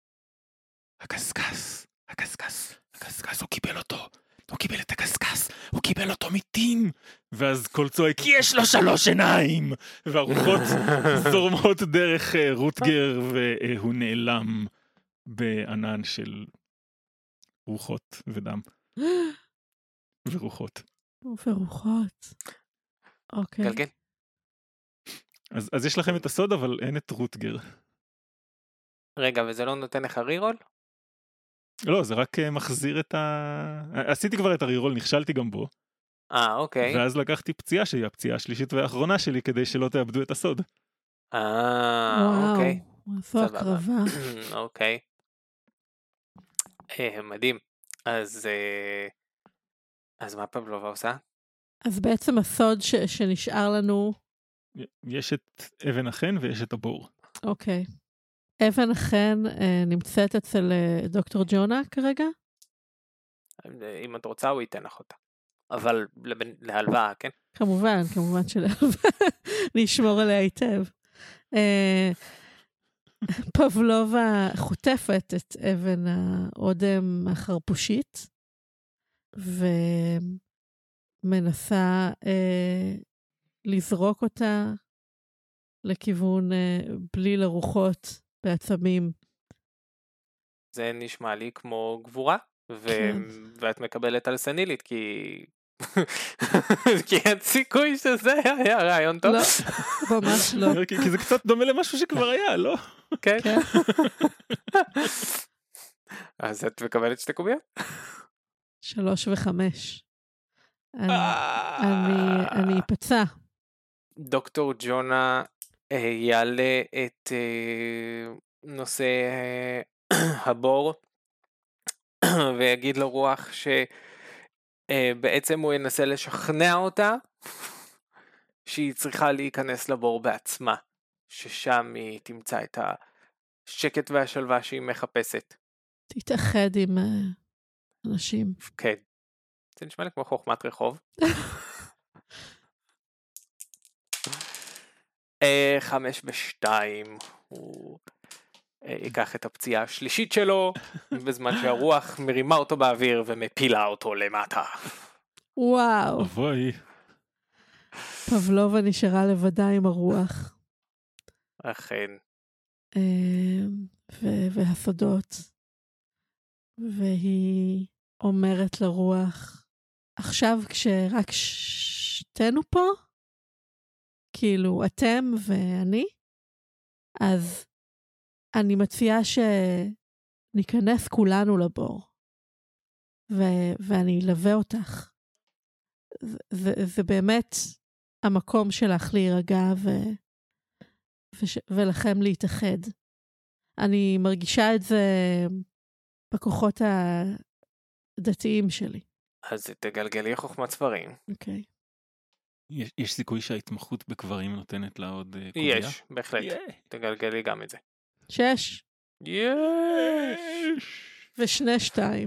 S1: הקסקס, הקסקס, הקסקס, הוא קיבל אותו. הוא קיבל את הקסקס, הוא קיבל אותו מתים. ואז קול צועק, יש לו שלוש עיניים. והרוחות זורמות דרך uh, רוטגר, והוא נעלם בענן של רוחות ודם. ורוחות.
S2: ורוחות. אוקיי.
S3: גלגל.
S1: אז, אז יש לכם את הסוד, אבל אין את רוטגר.
S3: רגע, וזה לא נותן לך רירול?
S1: לא, זה רק uh, מחזיר את ה... עשיתי כבר את הרירול, נכשלתי גם בו.
S3: אה, אוקיי.
S1: ואז לקחתי פציעה שהיא הפציעה השלישית והאחרונה שלי, כדי שלא תאבדו את הסוד.
S3: אה, אוקיי.
S2: וואו, איפה הקרבה.
S3: אוקיי. אה, מדהים. אז... אה, אז מה פבלובה עושה?
S2: אז בעצם הסוד ש- שנשאר לנו...
S1: יש את אבן החן ויש את הבור.
S2: אוקיי. אבן החן אה, נמצאת אצל אה, דוקטור ג'ונה כרגע?
S3: אם את רוצה הוא ייתן לך אותה. אבל לבנ... להלוואה, כן?
S2: כמובן, כמובן שלהלוואה. נשמור עליה היטב. אה, פבלובה חוטפת את אבן האודם החרפושית, ומנסה אה, לזרוק אותה לכיוון אה, בליל הרוחות בעצמים.
S3: זה נשמע לי כמו גבורה, ו...
S2: כן.
S3: ואת מקבלת על סנילית, כי... כי אין סיכוי שזה היה רעיון טוב.
S2: לא, ממש לא.
S1: כי, כי זה קצת דומה למשהו שכבר היה, לא?
S3: כן.
S2: כן.
S3: אז את מקבלת שתי קוביות?
S2: שלוש וחמש. אני, אני, אני אפצע.
S3: דוקטור ג'ונה אה, יעלה את אה, נושא אה, הבור ויגיד לרוח שבעצם הוא ינסה לשכנע אותה שהיא צריכה להיכנס לבור בעצמה, ששם היא תמצא את השקט והשלווה שהיא מחפשת.
S2: תתאחד עם uh, אנשים.
S3: כן. זה נשמע לי כמו חוכמת רחוב. אה, חמש בשתיים, הוא אה, ייקח את הפציעה השלישית שלו, בזמן שהרוח מרימה אותו באוויר ומפילה אותו למטה.
S2: וואו.
S1: אבוי.
S2: פבלובה נשארה לבדה עם הרוח.
S3: אכן.
S2: אה, ו- והסודות. והיא אומרת לרוח, עכשיו כשרק שתינו פה, כאילו אתם ואני, אז אני מציעה שניכנס כולנו לבור, ו- ואני אלווה אותך. זה, זה באמת המקום שלך להירגע ו- וש- ולכם להתאחד. אני מרגישה את זה בכוחות הדתיים שלי.
S3: אז תגלגלי חוכמת ספרים.
S2: אוקיי.
S1: יש, יש סיכוי שההתמחות בקברים נותנת לה עוד uh, קוביה?
S3: יש, בהחלט.
S1: Yeah.
S3: תגלגלי גם את זה.
S2: שש.
S3: יש!
S2: ושני שתיים.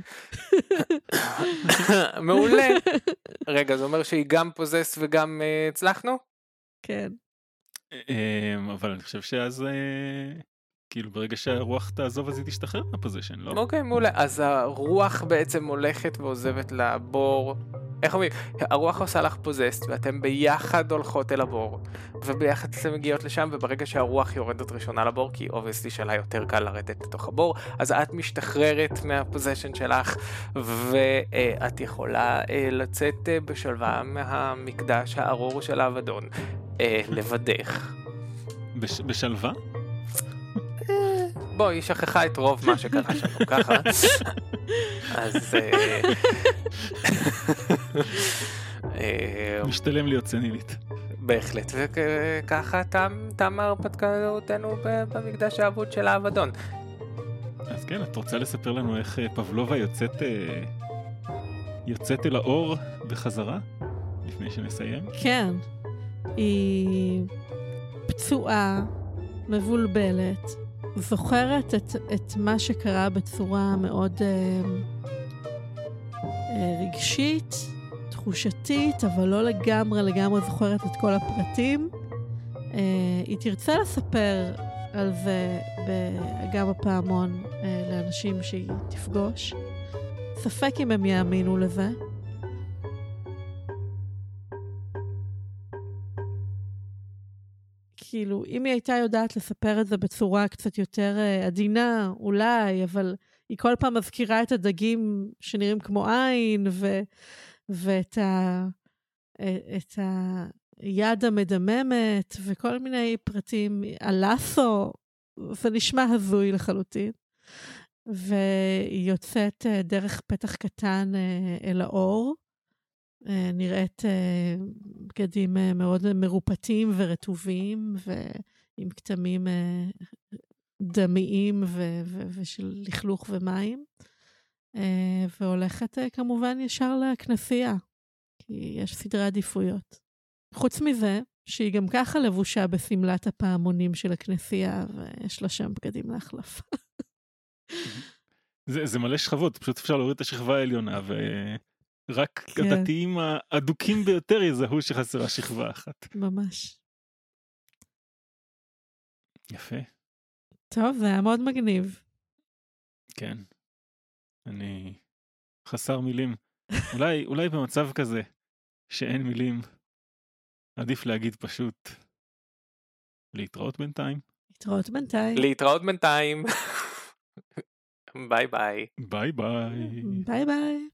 S3: מעולה. רגע, זה אומר שהיא גם פוזס וגם uh, הצלחנו?
S2: כן.
S1: Um, אבל אני חושב שאז, uh, כאילו ברגע שהרוח תעזוב אז היא תשתחרר מהפוזיישן, לא?
S3: אוקיי, מעולה. אז הרוח בעצם הולכת ועוזבת לבור, איך אומרים, הרוח עושה לך פוזסט, ואתם ביחד הולכות אל הבור, וביחד אתן מגיעות לשם, וברגע שהרוח יורדת ראשונה לבור, כי אובייסלי שלה יותר קל לרדת לתוך הבור, אז את משתחררת מהפוזיישן שלך, ואת יכולה לצאת בשלווה מהמקדש הארור של האבדון, לבדך.
S1: בש, בשלווה?
S3: בואי, היא שכחה את רוב מה שקרה שלנו ככה. אז...
S1: משתלם להיות סנילית.
S3: בהחלט, וככה תם הרפתקאותינו במקדש האבוד של האבדון.
S1: אז כן, את רוצה לספר לנו איך פבלובה יוצאת יוצאת אל האור בחזרה? לפני שנסיים?
S2: כן. היא פצועה, מבולבלת, זוכרת את, את מה שקרה בצורה מאוד אה, אה, רגשית, תחושתית, אבל לא לגמרי לגמרי זוכרת את כל הפרטים. אה, היא תרצה לספר על זה באגם הפעמון אה, לאנשים שהיא תפגוש. ספק אם הם יאמינו לזה. כאילו, אם היא הייתה יודעת לספר את זה בצורה קצת יותר uh, עדינה, אולי, אבל היא כל פעם מזכירה את הדגים שנראים כמו עין, ו- ואת ה- את היד המדממת, וכל מיני פרטים, הלאסו, זה נשמע הזוי לחלוטין. והיא יוצאת uh, דרך פתח קטן uh, אל האור, נראית בגדים מאוד מרופטים ורטובים, ועם כתמים דמיים ושל לכלוך ומים, והולכת כמובן ישר לכנסייה, כי יש סדרי עדיפויות. חוץ מזה, שהיא גם ככה לבושה בסמלת הפעמונים של הכנסייה, ויש לה שם בגדים להחלפה.
S1: זה, זה מלא שכבות, פשוט אפשר להוריד את השכבה העליונה, ו... רק הדתיים האדוקים ביותר יזהו שחסרה שכבה אחת.
S2: ממש.
S1: יפה.
S2: טוב, זה היה מאוד מגניב.
S1: כן. אני חסר מילים. אולי, אולי במצב כזה שאין מילים, עדיף להגיד פשוט להתראות בינתיים.
S2: להתראות בינתיים.
S3: להתראות בינתיים. ביי ביי.
S1: ביי ביי.
S2: ביי ביי.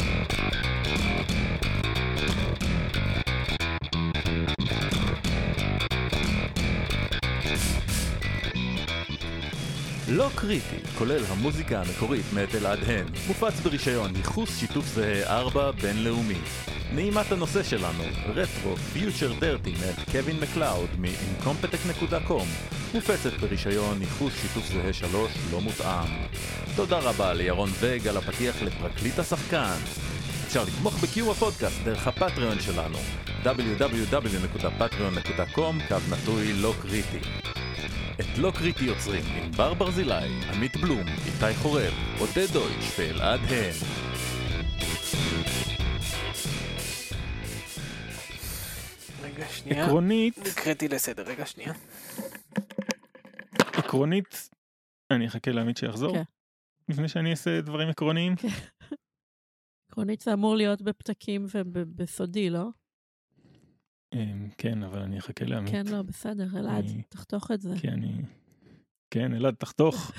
S4: לא קריטי, כולל המוזיקה המקורית מאת אלעד הן, מופץ ברישיון ייחוס שיתוף זהה ארבע בינלאומי. נעימת הנושא שלנו, רטרו פיוטר דרטי מאת קווין מקלאוד מ-אינקומפטק דוט קום, מופצת ברישיון ייחוס שיתוף זהה שלוש לא מותאם. תודה רבה לירון וג על הפתיח לפרקליט השחקן. אפשר לתמוך בקיום הפודקאסט דרך הפטריון שלנו, דאבליו דאבליו דאבליו נקודה פטריון נקודה קום קו נטוי לא קריטי. את לא קריטי יוצרים עם בר ברזילי, עמית בלום, איתי חורב, עודד דויטש ואלעד הן.
S3: רגע שנייה.
S1: עקרונית.
S3: נקראתי לסדר, רגע שנייה.
S1: עקרונית, אני אחכה לעמית שיחזור.
S2: כן.
S1: לפני שאני אעשה דברים עקרוניים.
S2: כן. עקרונית זה אמור להיות בפתקים ובסודי, לא?
S1: כן, אבל אני אחכה לעמית.
S2: כן, לא, בסדר, אלעד, תחתוך את זה.
S1: כן, אני... כן, אלעד, תחתוך.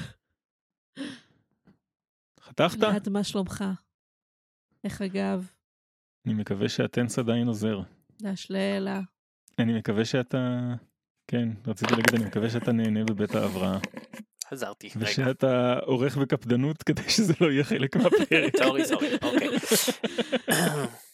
S1: חתכת?
S2: אלעד, מה שלומך? איך אגב?
S1: אני מקווה שהטנס עדיין עוזר.
S2: דש לאלה.
S1: אני מקווה שאתה... כן, רציתי להגיד, אני מקווה שאתה נהנה בבית ההבראה.
S3: חזרתי, רגע.
S1: ושאתה עורך בקפדנות כדי שזה לא יהיה חלק מהפרק.
S3: סורי, סורי, אוקיי.